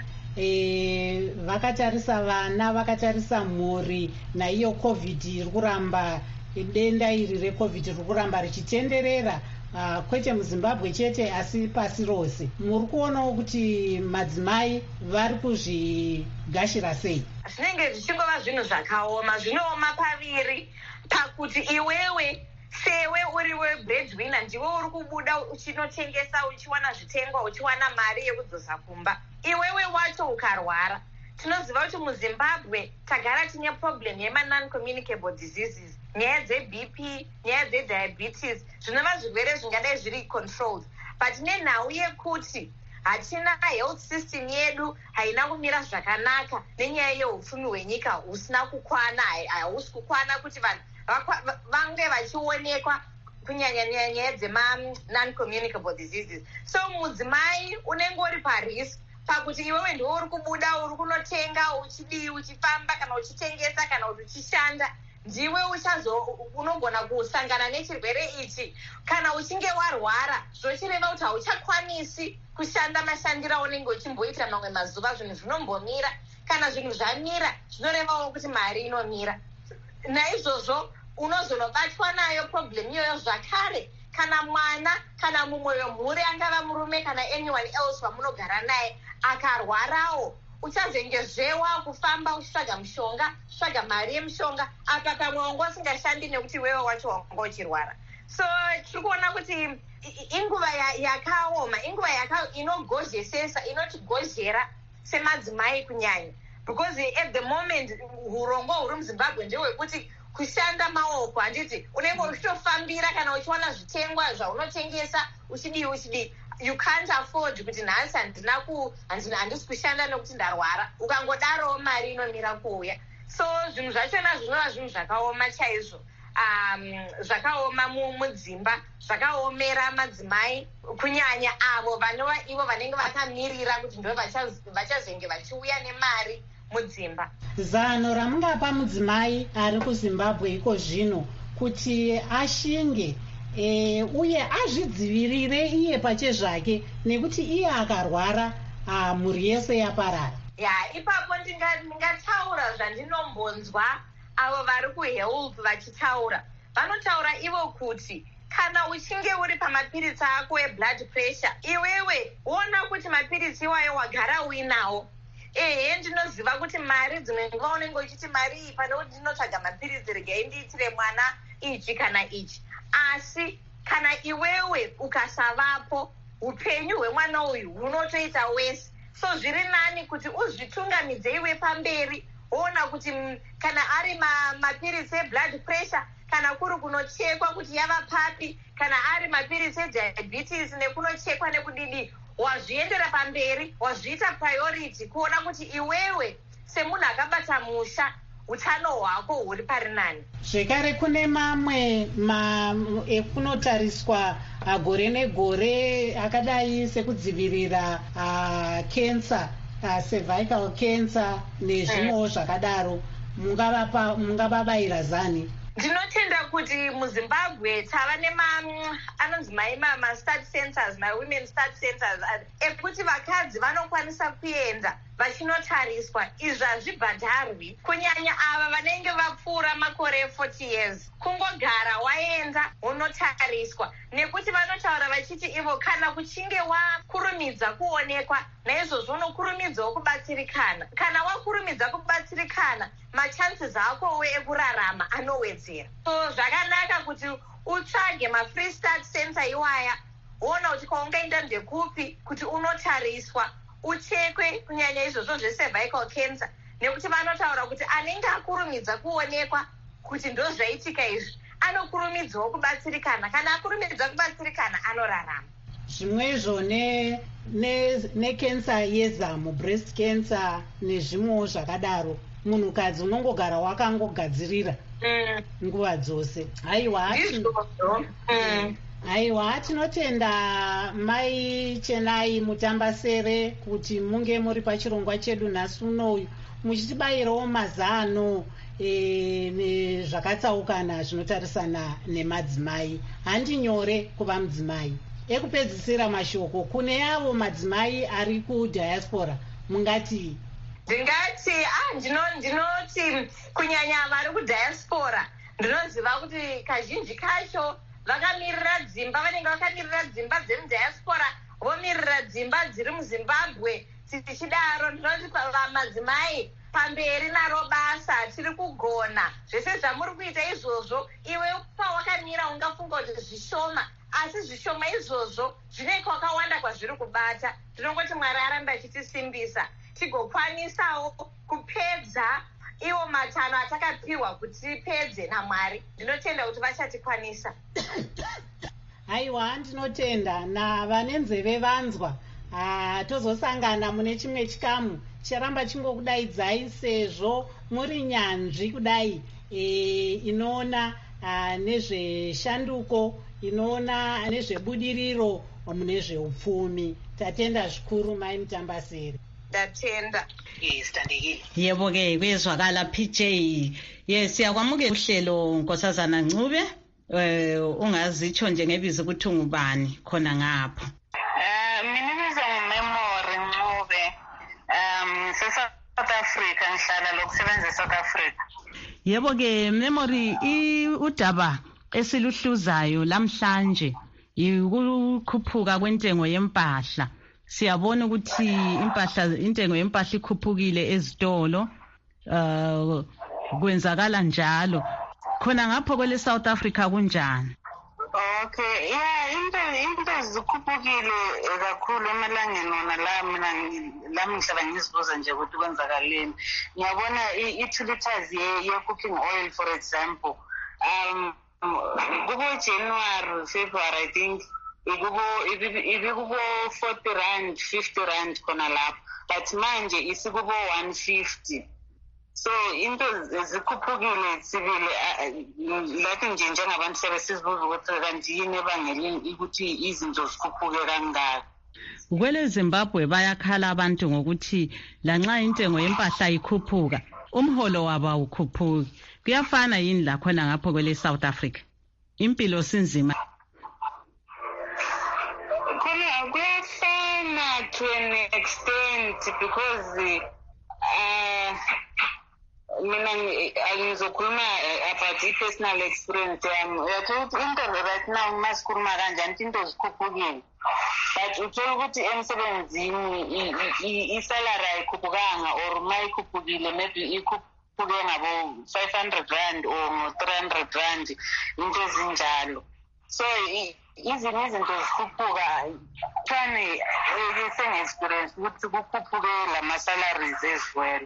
vakatarisa vana, vakatarisa mhuri, naiyo covid iri kuramba, denda iri recovid riri kuramba richitenderera, kwete muZimbabwe chete asi pasi rose. Muri kuonawo kuti madzimai vari kuzvigashira sei? Zvinenge zvichingova zvinhu zvakaoma, zvinooma paviri pakuti iwewe sewe uriwe breadwinner ndiwe uri kubuda uchinotengesa, uchiwana zvitengwa, uchiwana mari yekudzosa kumba. Iwewe wacho ukarwara, tinoziva kuti muZimbabwe tagara tine problem yema-non-communicable diseases, nyaya dzeBP, nyaya dzediabetes, zvinova zvirwere zvingadai zviri controlled. But nenhau yekuti hatina health system yedu haina kumira zvakanaka, nenyaya yeupfumi hwenyika husina kukwana, hausi kukwana kuti vanhu vange vachionekwa kunyanya nyaya dzema-non-communicable diseases. So mudzimai unenge uri parisk pakuti iwewe ndiwe uri kubuda, uri kunotenga, uchifamba kana uchitengesa kana uchishanda, ndiwe unogona kusangana nechirwere ichi. Kana uchinge warwara, zvochireva kuti hauchakwanisi kushanda mashandiro aunenge uchimboita mamwe mazuva, zvinhu zvinombomira. Kana zvinhu zvamira, zvinorevawo kuti mari inomira. Naizvozvo unozonobatwa nayo problem iyoyo zvakare kana mwana kana mumwe wemhuri, angava murume kana anyone else wamunogara naye, akarwarawo uchazengezvewa kufamba uchitsvaga mushonga, tsvaga mari yemushonga, apa pamwe wanga usingashandi nekuti wewe wacho wanga uchirwara. So tiri kuona kuti inguva yakaoma, inguva inogozhesesa, inotigozhera semadzimai kunyanya. Because at the moment, hurongo huri muZimbabwe ndehwekuti kushanda maoko, handiti unenge uchitofambira kana uchiwana zvitengwa zvaunotengesa uchidii. You can't afford kuti nhasi handisi kushanda nekuti ndarwara, ukangodarowo mari inomira kuuya. So zvinhu zvachona zvinova zvinhu zvakaoma chaizvo. Zvakaoma mudzimba, zvakaomera madzimai kunyanya avo ivo vanenge vakamirira kuti ndo vachazenge vachiuya nemari mudzimba. Zano ramungapa mudzimai ari kuZimbabwe iko zvino kuti ashinge uye azvidzivirire iye pachezvake, nekuti iye akarwara mhuri yese yaparara? Ipapo ndingataura zvandinombonzwa avo vari kuhealth vachitaura vanotaura ivo kuti kana uchinge uri pamapiritsi ako eblood pressure iwewe ona kuti mapiritsi iwayo wagara uinawo. Ndinoziva kuti mari dzimwe nguva unenge uchiti mari iyi pane kuti ndinotsvaga mapiritsi regai ndiitire mwana ichi kana ichi, asi kana iwewe ukasavapo upenyu hwemwana uyu hunotoita wese. So zviri nani kuti uzvitungamidze iwe pamberi woona kuti kana ari mapiritsi eblood pressure, kana kuri kunochekwa kuti yava papi, kana ari mapiritsi ediabetes nekunochekwa nekudidi, wazviendera pamberi, wazviita priority kuona kuti iwewe semunhu akabata musha utano hwako huri pari nani. Zvekare kune mamwe ekunotariswa gore negore akadai sekudzivirira cancer, cervical cancer nezvimwewo zvakadaro, mungavabayira zani? Ndinotenda kuti muZimbabwe tava anonzi ma-stud centers, ma-women stud centers, ekuti vakadzi vanokwanisa kuenda vachinotariswa. Izvi hazvibhadharwi kunyanya ava vanenge vapfuura makore 40 years. Kungogara waenda unotariswa, nekuti vanotaura vachiti ivo kana kuchinge wakurumidza kuonekwa naizvozvo unokurumidzawo kubatsirikana. Kana wakurumidza kubatsirikana machances ako ekurarama anowedzera. So zvakanaka kuti utsvage ma-free start center iwaya, woona kuti kwaungaenda ndekupi kuti unotariswa uchekwe kunyanya izvozvo zvecervical cancer, nekuti vanotaura kuti anenge akurumidza kuonekwa kuti ndozvaitika izvi anokurumidzawo kubatsirikana. Kana akurumidza kubatsirikana anorarama. Zvimwezvo nekensa yezamu, breast cancer nezvimwewo zvakadaro, munhukadzi unongogara wakangogadzirira nguva dzose. Haiwa, tinotenda mai Chenai Mutambasere kuti munge muri pachirongwa chedu nhasi unoyu muchitibayirawo mazano nezvakatsaukana zvinotarisana nemadzimai. Handi nyore kuva mudzimai. Ekupedzisira mashoko kune avo madzimai ari kudiaspora mungati? Ndinoti kunyanya vari kudiaspora ndinoziva kuti kazhinji kacho vakamirira dzimba, vanenge vakamirira dzimba dzemudiaspora, vomirira dzimba dziri muZimbabwe. Tichidaro ndinoti madzimai pamberi naro basa tiri kugona. Zvese zvamuri kuita izvozvo iwe pawakamira ungafunga kuti zvishoma, asi zvishoma izvozvo zvine kwakawanda kwazviri kubata. Ndinongoti Mwari aramba achitisimbisa tigokwanisawo kupedza iwo matano atakapiwa kuti tipedze naMwari. Ndinotenda kuti vachatikwanisa. Haiwa, ndinotenda navane nzeve vanzwa. Tozosangana mune chimwe chikamu charamba chingokudaidzai sezvo muri nyanzvi kudai inoona nezveshanduko, inoona nezvebudiriro mune zveupfumi. Tatenda zvikuru mai Mutambasere. Ndatenda. Yebo ke kwezwakala PJ. Yes, siyakwamukela uhlelo Nkosazana Ncube. Ungazitsho nje ngebizo ukuthi ungubani khona ngapho. Mina ngiza Memory Ncube. South Africa, ngihlala lokusebenza eSouth Africa. Yebo ke Memory, udaba esiluhluzayo lamhlanje ukukhuphuka kwentengo yempahla. Siyabona ukuthi intengo yempahla ikhuphukile ezitolo, kwenzakala njalo. Khona ngapho kwele South Africa kunjani? Okay, into zikhuphukile kakhulu emalangeni wona la ngihlala ngizibuza nje ukuthi kwenzakaleni. Ngiyabona i-2 liters ye-cooking oil for example, kubo January, February I think ibikubo 40 rand, 50 rand khona lapho, but manje isikubo 150. So into zikhuphukile sibili, lathi nje njengabantu sebesizibuza ukuthi kanti yini ebangela ukuthi izinto zikhuphuke kangaka. Kwele Zimbabwe bayakhala abantu ngokuthi lanxa intengo yempahla ikhuphuka umholo wabo awukhuphuki. Kuyafana yini la khona ngapho kwele South Africa? Impilo sinzima. To an extent, because mina angizokhuluma about i-personal experience yami. Uyathola ukuthi into right now masikhuluma kanjani into zikhuphukile, but uthola ukuthi emsebenzini i-salary ayikhuphukanga or uma ikhuphukile maybe ikhuphuke ngabo 500 rand or ngo-300 rand, into ezinjalo. So izinto zikhuphuka khane senge-experience ukuthi kukhuphuke lama-salaries as well.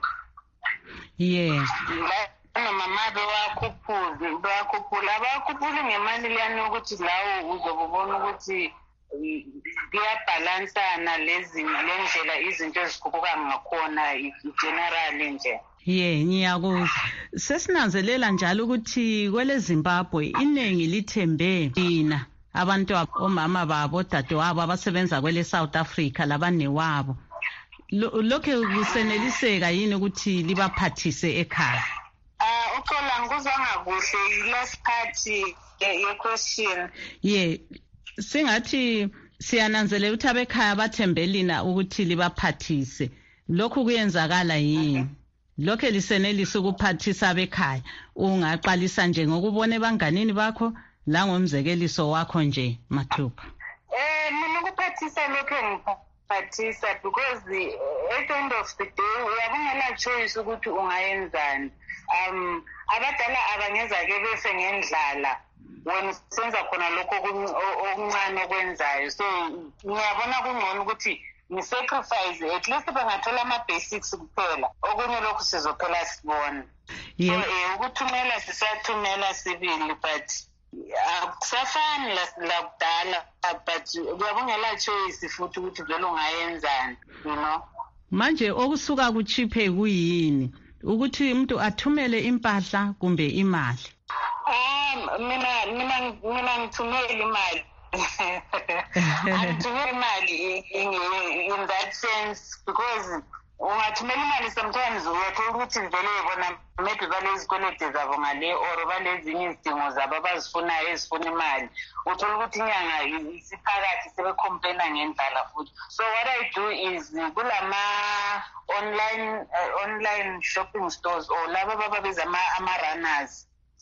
Mama bewakhuphula abakhuphuli ngemali leyani ukuthi lawo uzobe ubona ukuthi kuyabhalansana le ndlela izinto ezikhuphuka ngakhona generally nje. Ngiyakuzwa. Sesinanzelela njalo ukuthi kwele Zimbabwe iningi lithembe thina abantu omama babo dadewabo abasebenza kwele South Africa labanewabo. Lokho kuseneliseka yini ukuthi libaphathise ekhaya? Uxola ngikuzwanga kuhle last part ye-question. Singathi siyananzelela ukuthi abekhaya bathembe lina ukuthi libaphathise. Lokhu kuyenzakala yini? Lokho lisenelisa ukuphathisa abekhaya. Ungaqalisa nje ngokubona ebanganini bakho la ngomzekeliso wakho nje Mathupha. Mina ukuphathisa lokho ngiphathisa because at the end of the day uyabungela choice ukuthi ungayenzani. Abadala abangeza-ke bese ngendlala wena senza khona lokho okuncane okwenzayo. So ngiyabona kungcono ukuthi ngisacrifice at least bangathola ama-basics kuphela, okunye lokhu sizophela sibona. So ukuthumela sisathumela sibili but akusafani lakudala, but kuyabungela choice futhi ukuthi vele ungayenzani, you know. Manje okusuka kuchiphe kuyini ukuthi umuntu athumele impahla kumbe imali? Mina ngithumela imali. Angithumela imali in that sense because ungathumela imali sometimes uyathola ukuthi vele bona maybe balezikwelede zabo ngale or balezinye izidingo zabo abazifunayo ezifuna imali. Uthola ukuthi inyanga isiphakathi sebecomplaina ngendlala futhi. So what I do is kulama online shopping stores or laba bababiza ama-runners.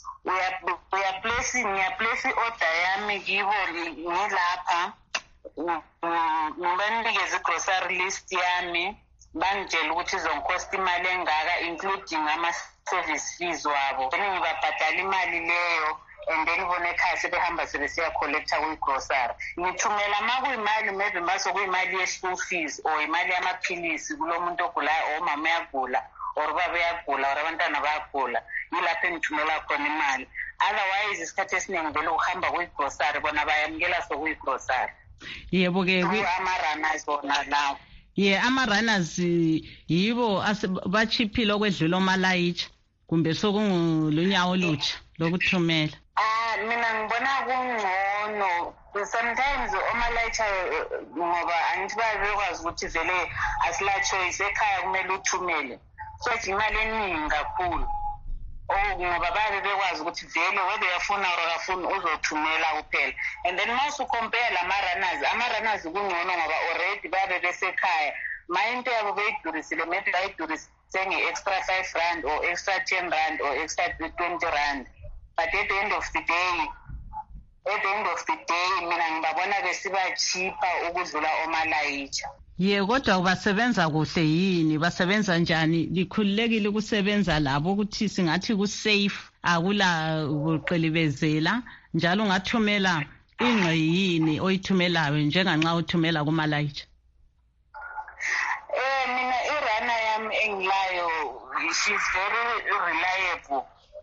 Ngiyaplace i-order yami kibo ngilapha, ngibanikeza i-grocery list yami, bangitshela ukuthi izongikosta imali engaka including ama-service fees wabo. Then ngibabhadala imali leyo and then bona ekhaya sebehamba sebesiya collecta kwi-grocery. Ngithumela ma kuyimali maybe mase kuyimali ye-school fees or imali yamaphilisi kulo muntu ogulayo or umama uyagula or baba uyagula or abantwana bayagula, yilapho engithumela khona imali. Otherwise isikhathi esiningi vele uhamba kwi-grocery bona bayamukela sokuyi-grocery. Yebo-ke ama-runners bona lawo. Ama-runners yibo bachiphile okwedlula omalayitsha kumbe sokungulunyawo olutsha lokuthumela? Mina ngibona kungcono. Sometimes omalayitsha ngoba angithi bayakwazi ukuthi vele asila choice ekhaya kumele uthumele. So imali eningi kakhulu. Ngoba babe bekwazi ukuthi vele whether uyafuna or akafuni uzothumela kuphela. And then once you compare ama-runners kungcono ngoba already babe besekhaya. Into yabo beyidurisile maybe bayidurise nge-extra 5 rand or extra 10 rand or extra 20 rand. But at the end of the day mina ngibabona besiba cheaper ukudlula omalayitsha. Kodwa basebenza kuhle yini? Basebenza njani? Likhululekile ukusebenza labo ukuthi singathi ku-safe, akula kuqilibezela, njalo ungathumela ingqe yini oyithumelayo njenganxa uthumela kumalayitsha? Mina irana yami engilayo, she's very reliable.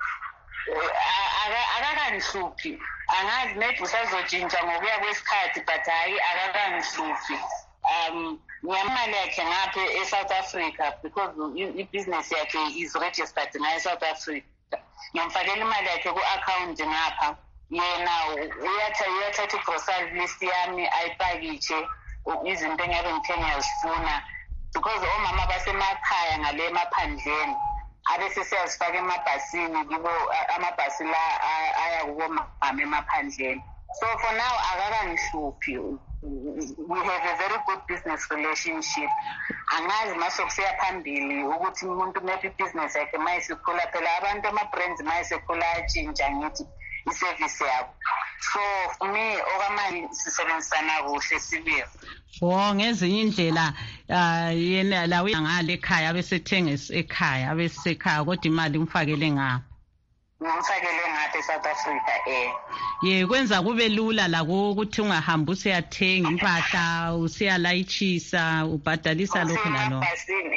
Akakangihluphi. Angazi maybe usazotshintsha ngokuya kwesikhathi but hayi akakangihluphi. Ngiyamali yakhe ngapha e-South Africa because i-business yakhe is registered ngae-South Africa. Ngiyamfakela imali yakhe ku-account ngapha. Yena uyathatha i-grocery list yami ayipakitshe izinto engabe ngithe ngiyazifuna because omama basemakhaya ngale emaphandleni abese siyazifaka emabhasini kibo amabhasi la aya kubo mama emaphandleni. So for now, akakangihluphi. We have a very good business relationship. Angazi masokusiya phambili ukuthi umuntu maybe business yakhe mayisikhula phela abantu ama-brands mayisikhula atshintsha ngithi i-service yabo. So for me okwamanje sisebenzisana kuhle sibili. Ngezinye indlela yena lawe ngale ekhaya abesethenga ekhaya abesekhaya kodwa imali umfakele ngapha. Ngimfakele ngapha eSouth Africa kwenza kube lula la ukuthi ungahambi usiyathenga impahla usiyalayitshisa ubhadalisa lokho nalo.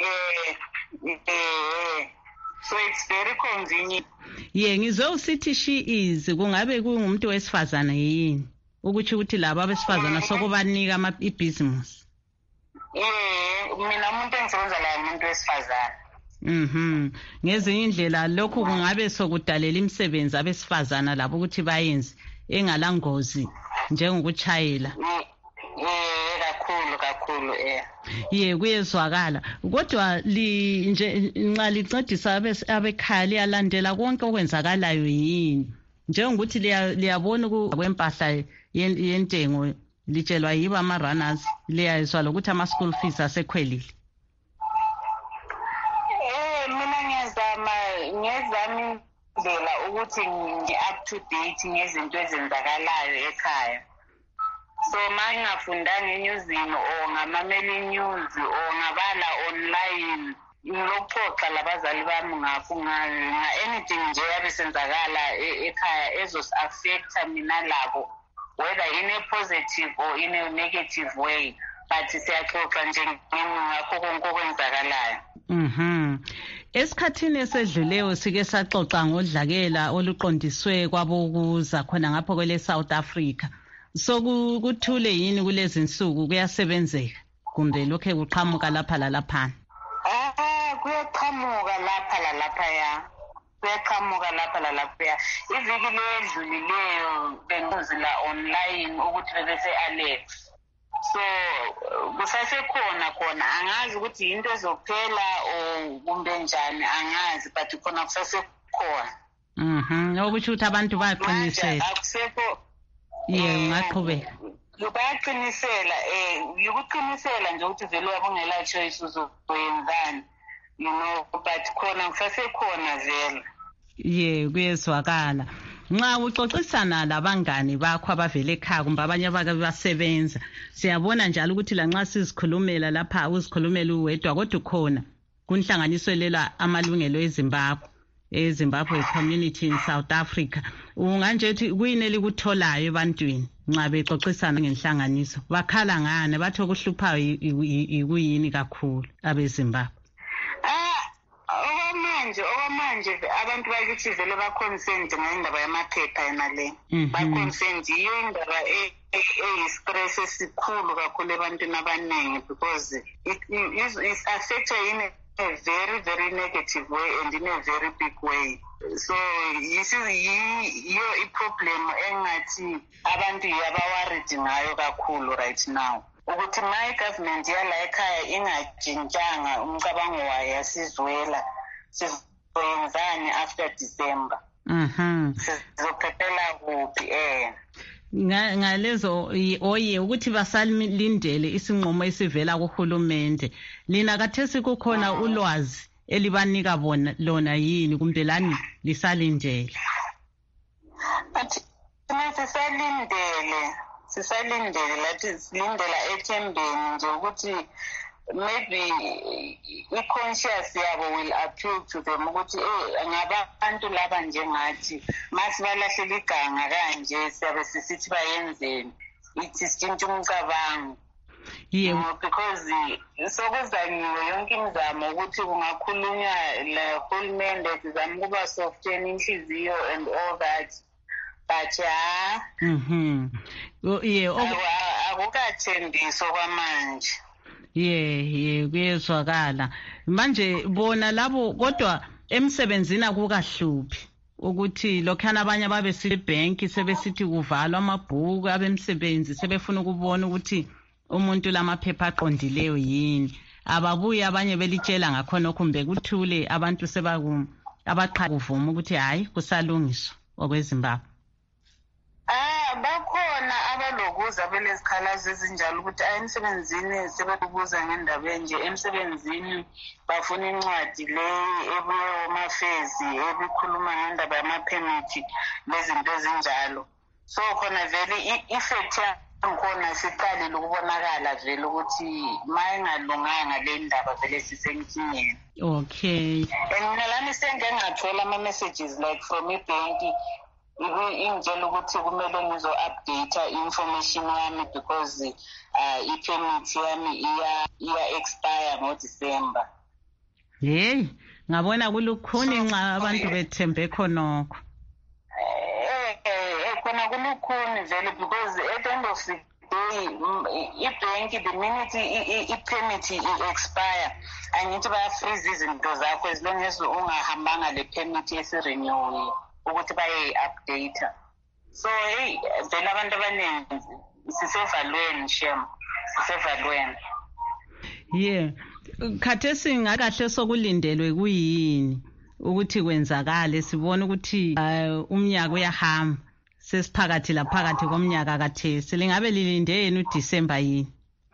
So it's very convenient. Ngizwe usithi she is kungabe kungumuntu wesifazana yini ukuthi laba abesifazana sokubanika ibhizinisi. Mina umuntu engisebenza la umuntu wesifazana. Ngezinye indlela lokhu kungabe sokudalela imisebenzi abesifazana labo ukuthi bayenze engalangozi njengokuchayela. Kakhulu kuyezwakala kodwa nje nxa lincedisa abekhaya liyalandela konke okwenzakalayo yini njengokuthi liyabona kwempahla yentengo litshelwa yiba ama-runners liyazwa lokuthi ama-school fees asekhwelile. Mina ngiyazama indlela ukuthi ngi-up to date ngezinto ezenzakalayo ekhaya. So mangingafundanga enyuzini or ngamamela inews or ngabala online ngilokuxoxa labazali bami ngakho anything nje yabisenzakala ekhaya ezos-affecta mina labo whether in a positive or in a negative way but siyaxoxa nje ngakho konke okwenzakalayo. Esikhathini esedluleyo sike saxoxa ngodlakela oluqondiswe kwabokuza khona ngapho kwele South Africa. So kuthule yini kulezi nsuku kuyasebenzeka kumbe lokhe kuqhamuka lapha lalaphana? Kuyaqhamuka lapha lalaphaya. Iviki ledlulileyo benguzila online ukuthi bebese Alex. So kusasekhona angazi ukuthi into ezophela o kumbe njani angazi but khona kusasekhona. Okusho ukuthi abantu bayaqinisela. Akusekho ungaqhubeka. Bayaqinisela ukuqinisela nje ukuthi vele wabungela choice uzoyenzani but khona kusasekhona vele. Kuyezwakala. Nxa uxoxisana labangani bakho abavele ekhaya kumbe abanye basebenza siyabona njalo ukuthi lanxa sizikhulumela lapha uzikhulumela uwedwa kodwa khona kunhlanganiselwa amalungelo eZimbabwe community in South Africa. Unganje uthi kuyini elikutholayo ebantwini nxa bexoxisana ngenhlanganiso bakhala ngane bathi okuhluphayo ikuyini kakhulu abeZimbabwe? Okwamanje abantu bakithi vele ba-concerned ngendaba yamaphepha yena le. Ba-concerned yiyo indaba eyi-stress esikhulu kakhulu ebantwini abaningi because it's affected in a very, very negative way and in a very big way. So yiyo i-problem engathi abantu yabaworried ngayo kakhulu right now. Ukuthi my government yala ekhaya ingajintshanga umcabango wayo yasizwela sizoyenzani after December. Sizophephela kuphi ngalezo ukuthi basalindele isinqumo esivela kuhulumende. Lina kathesi kukhona ulwazi elibanika lona yini kumbe lani lisalindele? Sisalindele lathi silindela ethembeni nje ukuthi maybe i-conscious yabo will appeal to them ukuthi ngabantu laba njengathi masibalahlela iganga kanje siyabe sisithi bayenzeni ithi sitshintshe umcabango. Because sokuzanyiwe yonke imizamo ukuthi kungakhulunywa le-hulumende sizama ukuba soften inhliziyo and all that but akukathembiswa kwamanje. Kuyezwakala manje bona labo kodwa emsebenzini akukahluphi ukuthi lokhana abanye babesithi ibhenki sebesithi kuvalwa amabhuku abemsebenzi sebefuna ukubona ukuthi umuntu lamaphepha aqondileyo yini. Ababuye abanye belitshela ngakhona kumbe kuthule abantu abaqha kuvuma ukuthi hayi kusalungiswa okweZimbabwe. bakhona abalokuza belezikhalazo ezinjalo ukuthi emsebenzini sebebuza ngendaba enje, emsebenzini bafuna incwadi le ebuye Affairs ebikhuluma ngendaba yamaphemithi lezinto ezinjalo. So khona vele i-effect yakhona siqalile ukubonakala vele ukuthi mayingalunganga le ndaba vele sisenkingeni. Okay. And mina lami sengengathola ama-messages like from ibhenki ingitshela ukuthi kumele ngizo-update information yami because i-permit yami iya-expire ngoDisemba. Hey, ngabona kulukhuni nxa abantu bethembe khonokho. Khona kulukhuni vele because at the end of the day ibhenki the minute i-permit i-expire angithi bayafreeze izinto zakho as long as ungahambanga le permit esirenewiwe ukuthi baye-update. So hey vele abantu abaningi sisevalweni shem, sisevalweni. Yeah, khathesi ngakahle sokulindelwe kuyini ukuthi kwenzakale sibone ukuthi umnyaka uyahamba sesiphakathi laphakathi komnyaka kathesi lingabe lilinde yini uDisemba yini?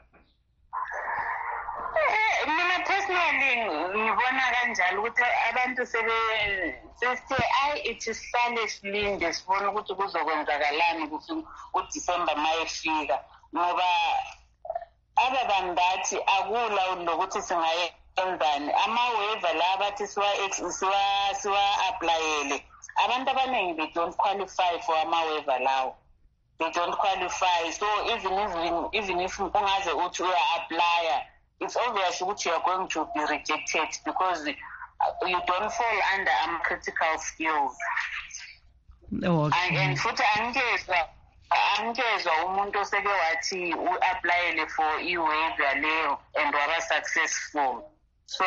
Mina personally ngibona kanjalo ukuthi abantu sesithe ithi sihlale silinde sibone ukuthi kuzokwenzakalani uDisemba mayefika ngoba other than that akula lokuthi singayenzani. Ama-waiver la bathi siwa-aplayele abantu abaningi they don't qualify for ama-waiver lawo. They don't qualify. So even if ungaze uthi uya-aplya, it's obvious ukuthi you are going to be rejected because you don't fall under critical skills. Okay. And futhi angikezwa umuntu oseke wathi u-aplayele for i-waiver leyo and waba successful. So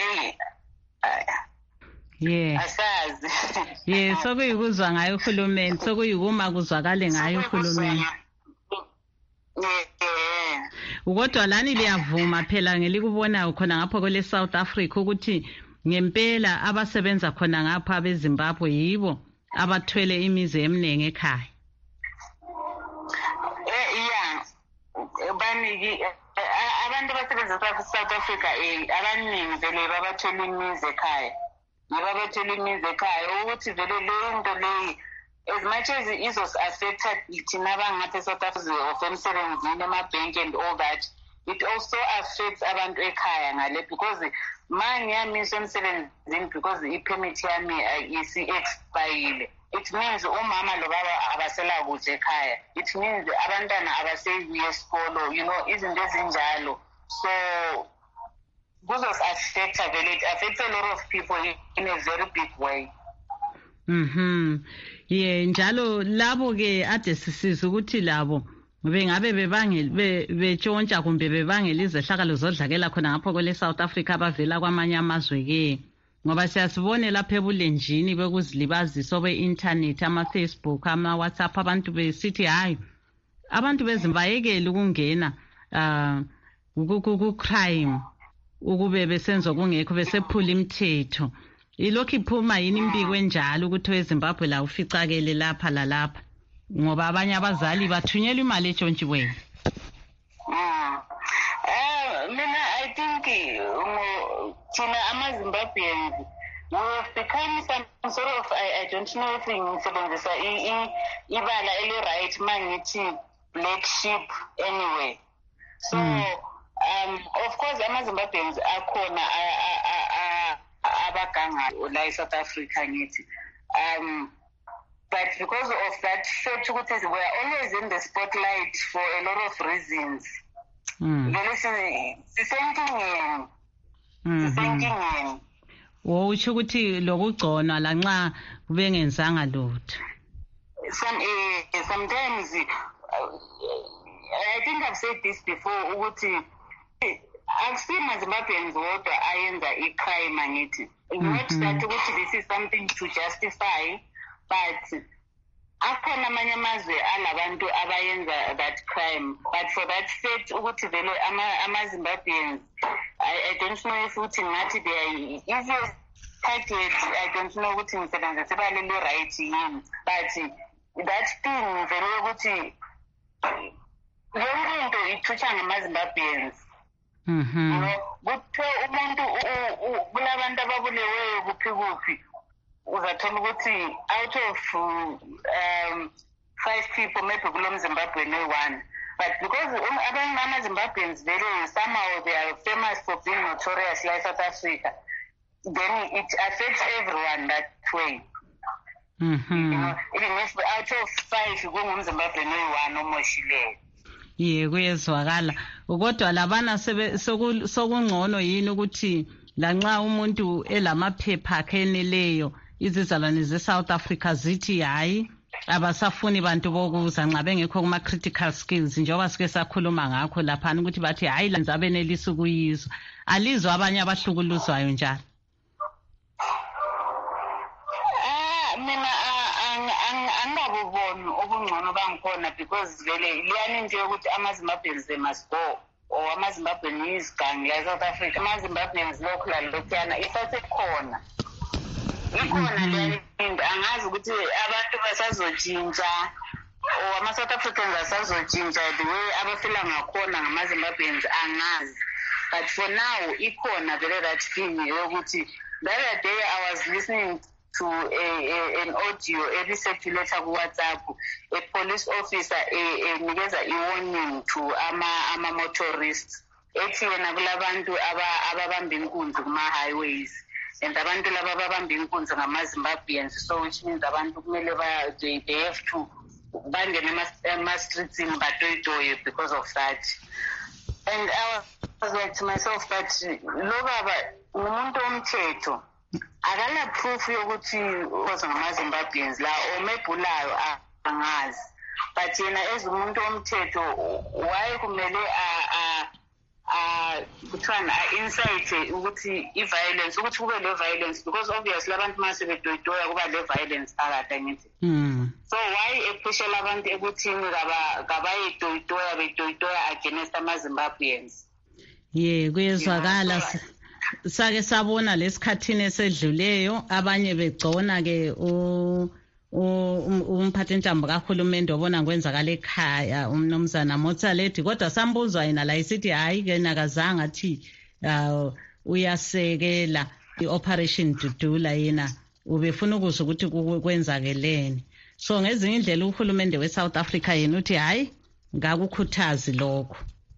yeah, asazi. Yeah, sokuyikuzwa ngayo uhulumeni, sokuyikuma kuzwakale ngayo uhulumeni. Kodwa lani liyavuma phela ngelikubonayo khona ngapho kwele South Africa ukuthi ngempela abasebenza khona ngapha abeZimbabwe yibo abathwele imizi eminingi ekhaya. Baniki abantu abasebenza South Africa abaningi vele babathwele imizi ekhaya. Babathwele imizi ekhaya ukuthi vele leyo nto leyi as much as izos-affecta thina abangathi South Africa of emsebenzini emabhenki and all that, it also affects abantu ekhaya ngale because ma ngiyamiswa emsebenzini because i-permit yami isi-expayile. It means umama lo baba abasela kuhle ekhaya. It means abantwana abasebuye esikolo, izinto ezinjalo. So kuzos-affecta vele, it affects a lot of people in a very big way. Yeah, njalo labo ke ade sisiza ukuthi labo bengabe betshontsha kumbe bebangela izehlakalo zodlakela khona ngapho kwele South Africa abavela kwamanye amazwe ke ngoba siyasibone lapha ebulenjini bekuzilibazisa obe-internet, ama-Facebook, ama-WhatsApp, abantu besithi hayi abantu bezimbayekele ukungena ku-crime ukube besenza kungekho besephula imithetho. Ilokhu iphuma yini impiko enjalo ukuthi weZimbabwe la uficakele lapha lalapha ngoba abanye abazali bathunyelwa imali etshontshiweyo? Mina I think thina ama-Zimbabweans we have become some sort of I don't know if ngisebenzisa ibala eli-right mangithi black sheep anyway. So of course ama-Zimbabweans akhona abagangayo la eSouth Africa ngithi but because of that fact ukuthi we are always in the spotlight for a lot of reasons. Vele sisenkingeni. Utsho ukuthi lokugconwa lanxa kubengenzanga lutho. Sometimes I think I've said this before ukuthi I've seen ma-Zimbabweans wodwa ayenza i-crime angithi. Not that ukuthi this is something to justify, but akhona amanye amazwe alabantu abayenza that crime. But for that fact ukuthi vele ama-Zimbabweans, I don't know if ukuthi ngathi they are easiest target. I don't know ukuthi ngisebenzise ibala eli-right yini, but that thing vele ukuthi yonke into ithutha ngamaZimbabweans. Kuthiwe umuntu kulabantu ababuleweyo kuphi uzathola ukuthi out of 5 people maybe kulo Zimbabwean one. But because ama-Zimbabweans vele somehow they are famous for being notorious like South Africa, then it affects everyone that way. You know, even if out of 5 kungumZimbabwean one omoshileyo. Kuyezwakala. Kodwa labana sokungcono yini ukuthi lanxa umuntu elamaphepha akhe eneleyo izizalwane ze-South Africa zithi hayi abasafuni bantu bokuza nxa bengekho kuma-critical skills njengoba sike sakhuluma ngakho laphana ukuthi bathi hayi lenza benelisa ukuyizwa. Alizwa abanye abahlukuluzwayo njalo? Mina angabuboni obungcono bangikhona because vele liyani nje ukuthi ama-Zimbabweans they must go or ama-Zimbabwean yizgang la South Africa. Ama-Zimbabweans lokhuyana isasekhona. Ikhona le into angazi ukuthi abantu basazotshintsha or ama-South Africans asazotshintsha the way abafila ngakhona ngama-Zimbabweans angazi. But for now ikhona vele that thing yokuthi the other day I was listening to an audio ebiseculator kuWhatsApp, a police officer nikeza i-warning to ama-motorists ethi yena kulabantu ababamba inkunzi kuma-highways and abantu laba ababamba inkunzi ngama-Zimbabweans, so which means abantu kumele they have to bangene ema-streetsini batoyitoye because of that. And I was like to myself that lo baba ngumuntu omthetho akala proof yokuthi uza ngama-Zimbabweans la or maybe ulayo angazi, but yena as umuntu omthetho why kumele kuthiwani a-incite ukuthi i-violence ukuthi kube le-violence because obviously abantu mase bedoyitoya kuba le-violence phakathi angithi. So why ephushela abantu ekuthini kabayetoyitoya betoyitoya against ama-Zimbabweans? Kuyezwakala. Sake sabona lesikhathini esedluleyo abanye begcona ke umphathintambo kahulumende obona kwenzakala ekhaya umnumzana Mothaledi, kodwa sambuzwa yena la isithi hayi ke nakazange athi uyasekela i-operation Dudula yena ubefuna ukuzwa ukuthi kwenzakeleni. So ngezinye indlela uhulumende we-South Africa yena uthi hayi ngakukhuthazi lokho.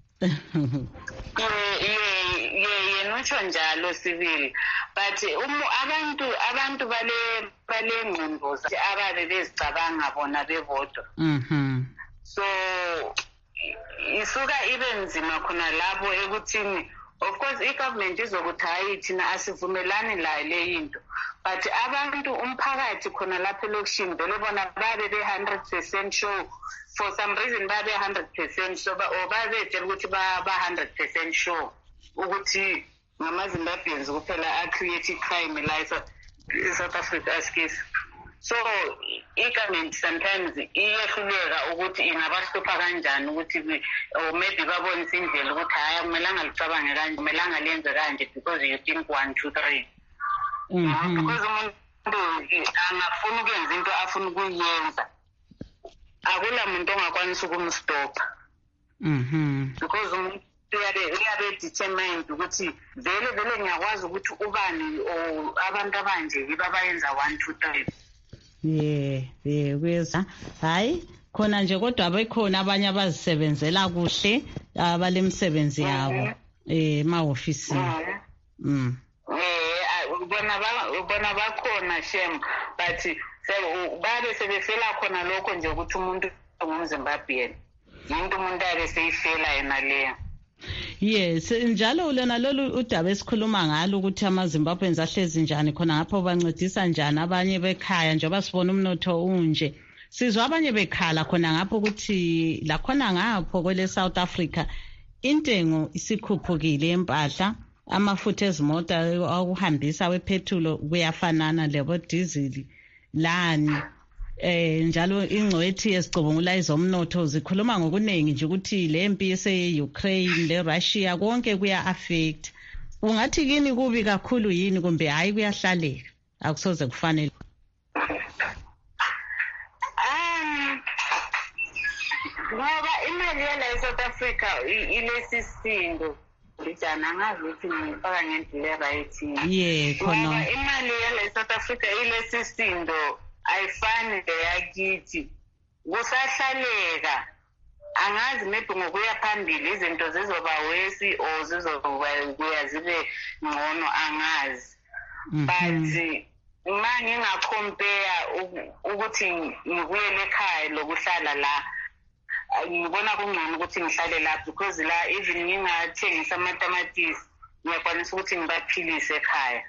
Utsho njalo Sibili, but abantu bale ngqondo ababe bezicabanga bona bebodwa. So isuka ibe nzima khona labo ekuthini of course i-government izokuthi hayi thina asivumelani la le into, but abantu umphakathi khona lapha elokishini vele bona babe be-100% sure for some reason babe 100% sure or babetshela ukuthi ba 100% sure ukuthi ngama-Zimbabweans kuphela a-create crime la South Africa's case. So i-government sometimes iyehluleka ukuthi ingabahlupha kanjani ukuthi or maybe babonise indlela ukuthi hayi akumelanga licabange kanje, akumelanga lenze kanje because you think 1, 2, 3. Because umuntu angafuna ukuyenza into afuna ukuyenza akula muntu ongakwanisa ukumstopha. Because umuntu uyabe determined ukuthi vele ngiyakwazi ukuthi ubani or abantu abanje yiba bayenza 1, 2, 3. Kuyeza hayi khona nje kodwa bekhona abanye abazisebenzela kuhle abalemsebenzi yabo ema-ofisini. Ubona bakhona shem, but babe sebefela khona lokho nje ukuthi umuntu ngumZimbabwean yinto umuntu abe seyifela yena leyo. Yes, njalo lona lolu udaba esikhuluma ngalo ukuthi ama-Zimbabweans ahlezi njani khona ngapho bancedisa njani abanye bekhaya njengoba sibona umnotho unje. Sizwa abanye bekhala khona ngapho ukuthi la khona ngapho kwele South Africa intengo isikhuphukile empahla, amafutha ezimota akuhambisa wepetrol kuyafanana lebo diesel lani. Njalo ingcwethi ezicubungula izomnotho zikhuluma ngokuningi nje ukuthi le mpi ese-Ukraine le-Russia konke kuya-affect. Ungathi kini kubi kakhulu yini kumbe hayi kuyahlaleka akusoze kufanele? yala eSouth Africa ilesisindo lijana angazi ukuthi ngifaka ngendlela right khona imali yala eSouth Africa ilesisindo ayifani leyakithi kusahlaleka angazi maybe ngokuya phambili izinto zizoba wesi or zizoba zibe ngcono angazi but uma ngingacompare ukuthi ngibuyele ekhaya lokuhlala la ngibona kungcono ukuthi ngihlale lapha because la even ngingathengisa amatamatisi ngiyakwanisa ukuthi ngibaphilise ekhaya.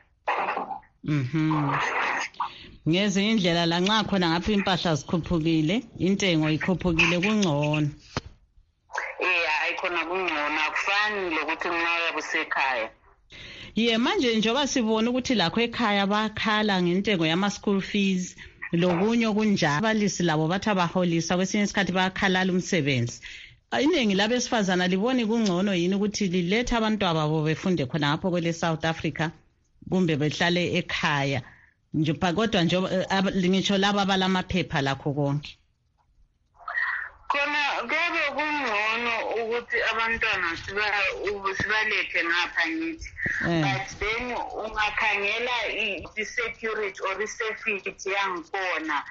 Ngezinye indlela la nxa khona ngapha impahla zikhuphukile intengo ikhuphukile kungcono. Ayikhona kungcono akufani lokuthi nxa yabusekhaya. Manje njengoba sibona ukuthi lakho ekhaya bakhala ngentengo yama school fees lokunye kunjalo abalisi labo bathi abaholisa kwesinye isikhathi bayakhalala umsebenzi. Iningi labesifazana liboni kungcono yini ukuthi lilethe abantu ababo befunde khona ngapho kwele South Africa kumbe behlale ekhaya nje kodwa nje ngitsho laba abalamaphepha lakho konke. Khona kube kungcono ukuthi abantwana sibalethe ngapha ngithi but then ungakhangela i-security or i-safety yangikhona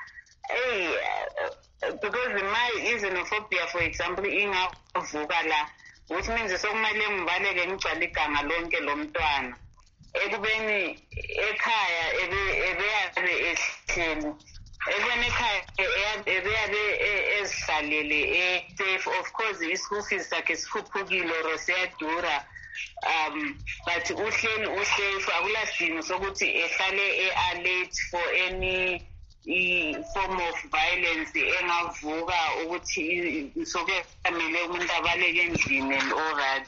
because my xenophobia for example ingavuka la which means sokumele ngibaleke ngigcwala iganga lonke lomntwana ekubeni ekhaya ebeyabe ehleli even ekhaya ebeyabe ezihlalele safe. Of course ischool fees sakhe sikhuphukile or siyadura but uhleli usafe akulasidingo sokuthi ehlale alert for any form of violence engavuka ukuthi soke kumele umuntu abaleke endlini and all that.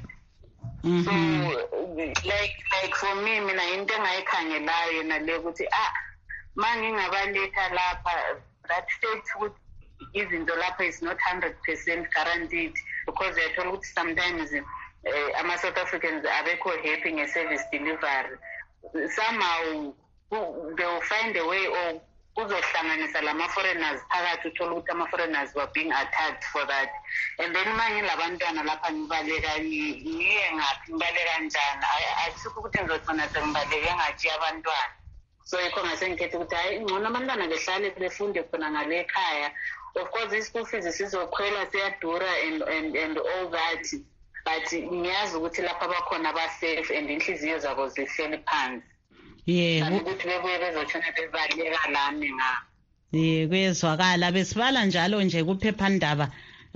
So like for me mina into engayikhangelayo nale ukuthi mangingabaletha lapha that state ukuthi izinto lapha is not 100% guaranteed because I told sometimes South Africans abekho happy nge-service delivery. Somehow they will find a way of uzohlanganisa lama-foreigners phakathi uthole ukuthi ama-foreigners were being attacked for that. And then uma ngilabantwana lapha ngibaleka ngiye ngaphi ngibaleka njani asikho ukuthi ngizothona sengibaleke ngathi abantwana. So yikho ngasengikhetha ukuthi hayi ngcono abantwana behlale befunde khona ngale ekhaya. Of course ischool fees sizokhwela siyadura and all that but ngiyazi ukuthi lapha bakhona ba-safe and inhliziyo zabo zihleli phansi. Ukuthi bebuye bezotshona bebaleka lami nga. Kuyezwakala besibala njalo nje kuphephandaba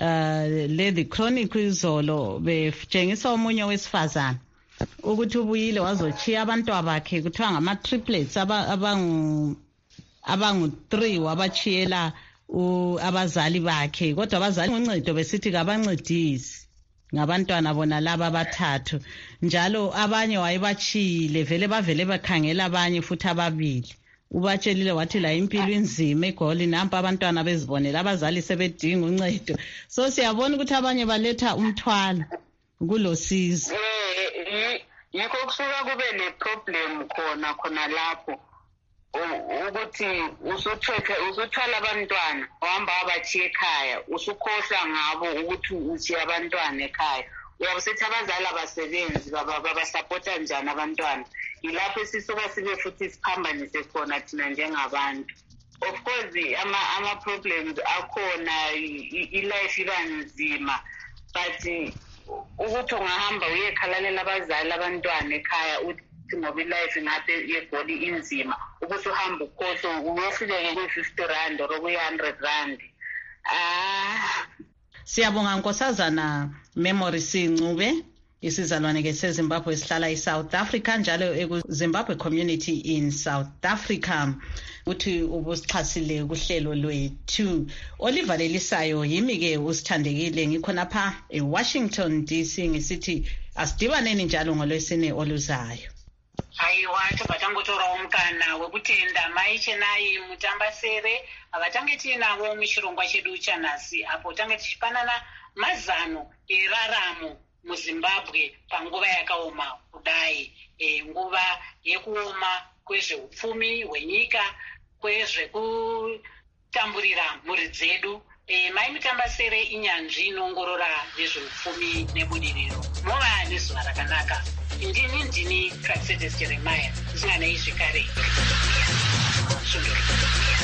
le Chronic izolo betshengisa omunye wesifazana ukuthi ubuyile wazochiya abantwana bakhe kuthiwa ngama-triplets abangu 3 wabachiyela abazali bakhe kodwa abazali uncedo besithi kabancedisi ngabantwana bona laba abathathu njalo abanye wayebachiyile vele bakhangela abanye futhi ababili ubatshelile wathi la impilo inzima eGoli nampa abantwana bezibonela abazali sebedinga uncedo. So siyabona ukuthi abanye baletha umthwalo kulosizo. Yikho kusuka kube le problem khona lapho ukuthi usuthwala abantwana uhamba wabachiya ekhaya usukhohlwa ngabo ukuthi uchiya abantwana ekhaya uyabusethi abazali abasebenzi babasapota njani abantwana. Yilapho sisuka sibe futhi siphambanise khona thina njengabantu. Of course ama-problems akhona i-life iba nzima but ukuthi ungahamba uyekhalalela abazali abantwana ekhaya uthi ngoba i-life ngapha yeGoli inzima ukuthi uhambe ukhohlwe uyofikeke kwi-50 rand or kuyi-100 rand. Siyabonga Nkosazana Memory Sincube isizalwane ke seZimbabwe esihlala eSouth Africa njalo eZimbabwe community in South Africa uthi ubusixhasile kuhlelo lwethu. Oliver Lelisayo yimi ke usithandekile ngikhonapha eWashington DC ngisithi asidibaneni njalo ngolwesine oluzayo. Haiwa tabatangotora umkana wekutenda maiche nayi mutambasere avatange tinawo muchirongwa chedu chanhasi apo tange tichipanana mazano eraramo muZimbabwe panguva yakaoma kudai nguva yekuoma kwezveupfumi hwenyika kwezvekutamburira mhuri dzedu mai Mutambasere inyanzvi inoongorora nezveupfumi nebudiriro. Mova nezuva rakanaka. Ndini Praxedes Jeremiah, ndinganei zvekare.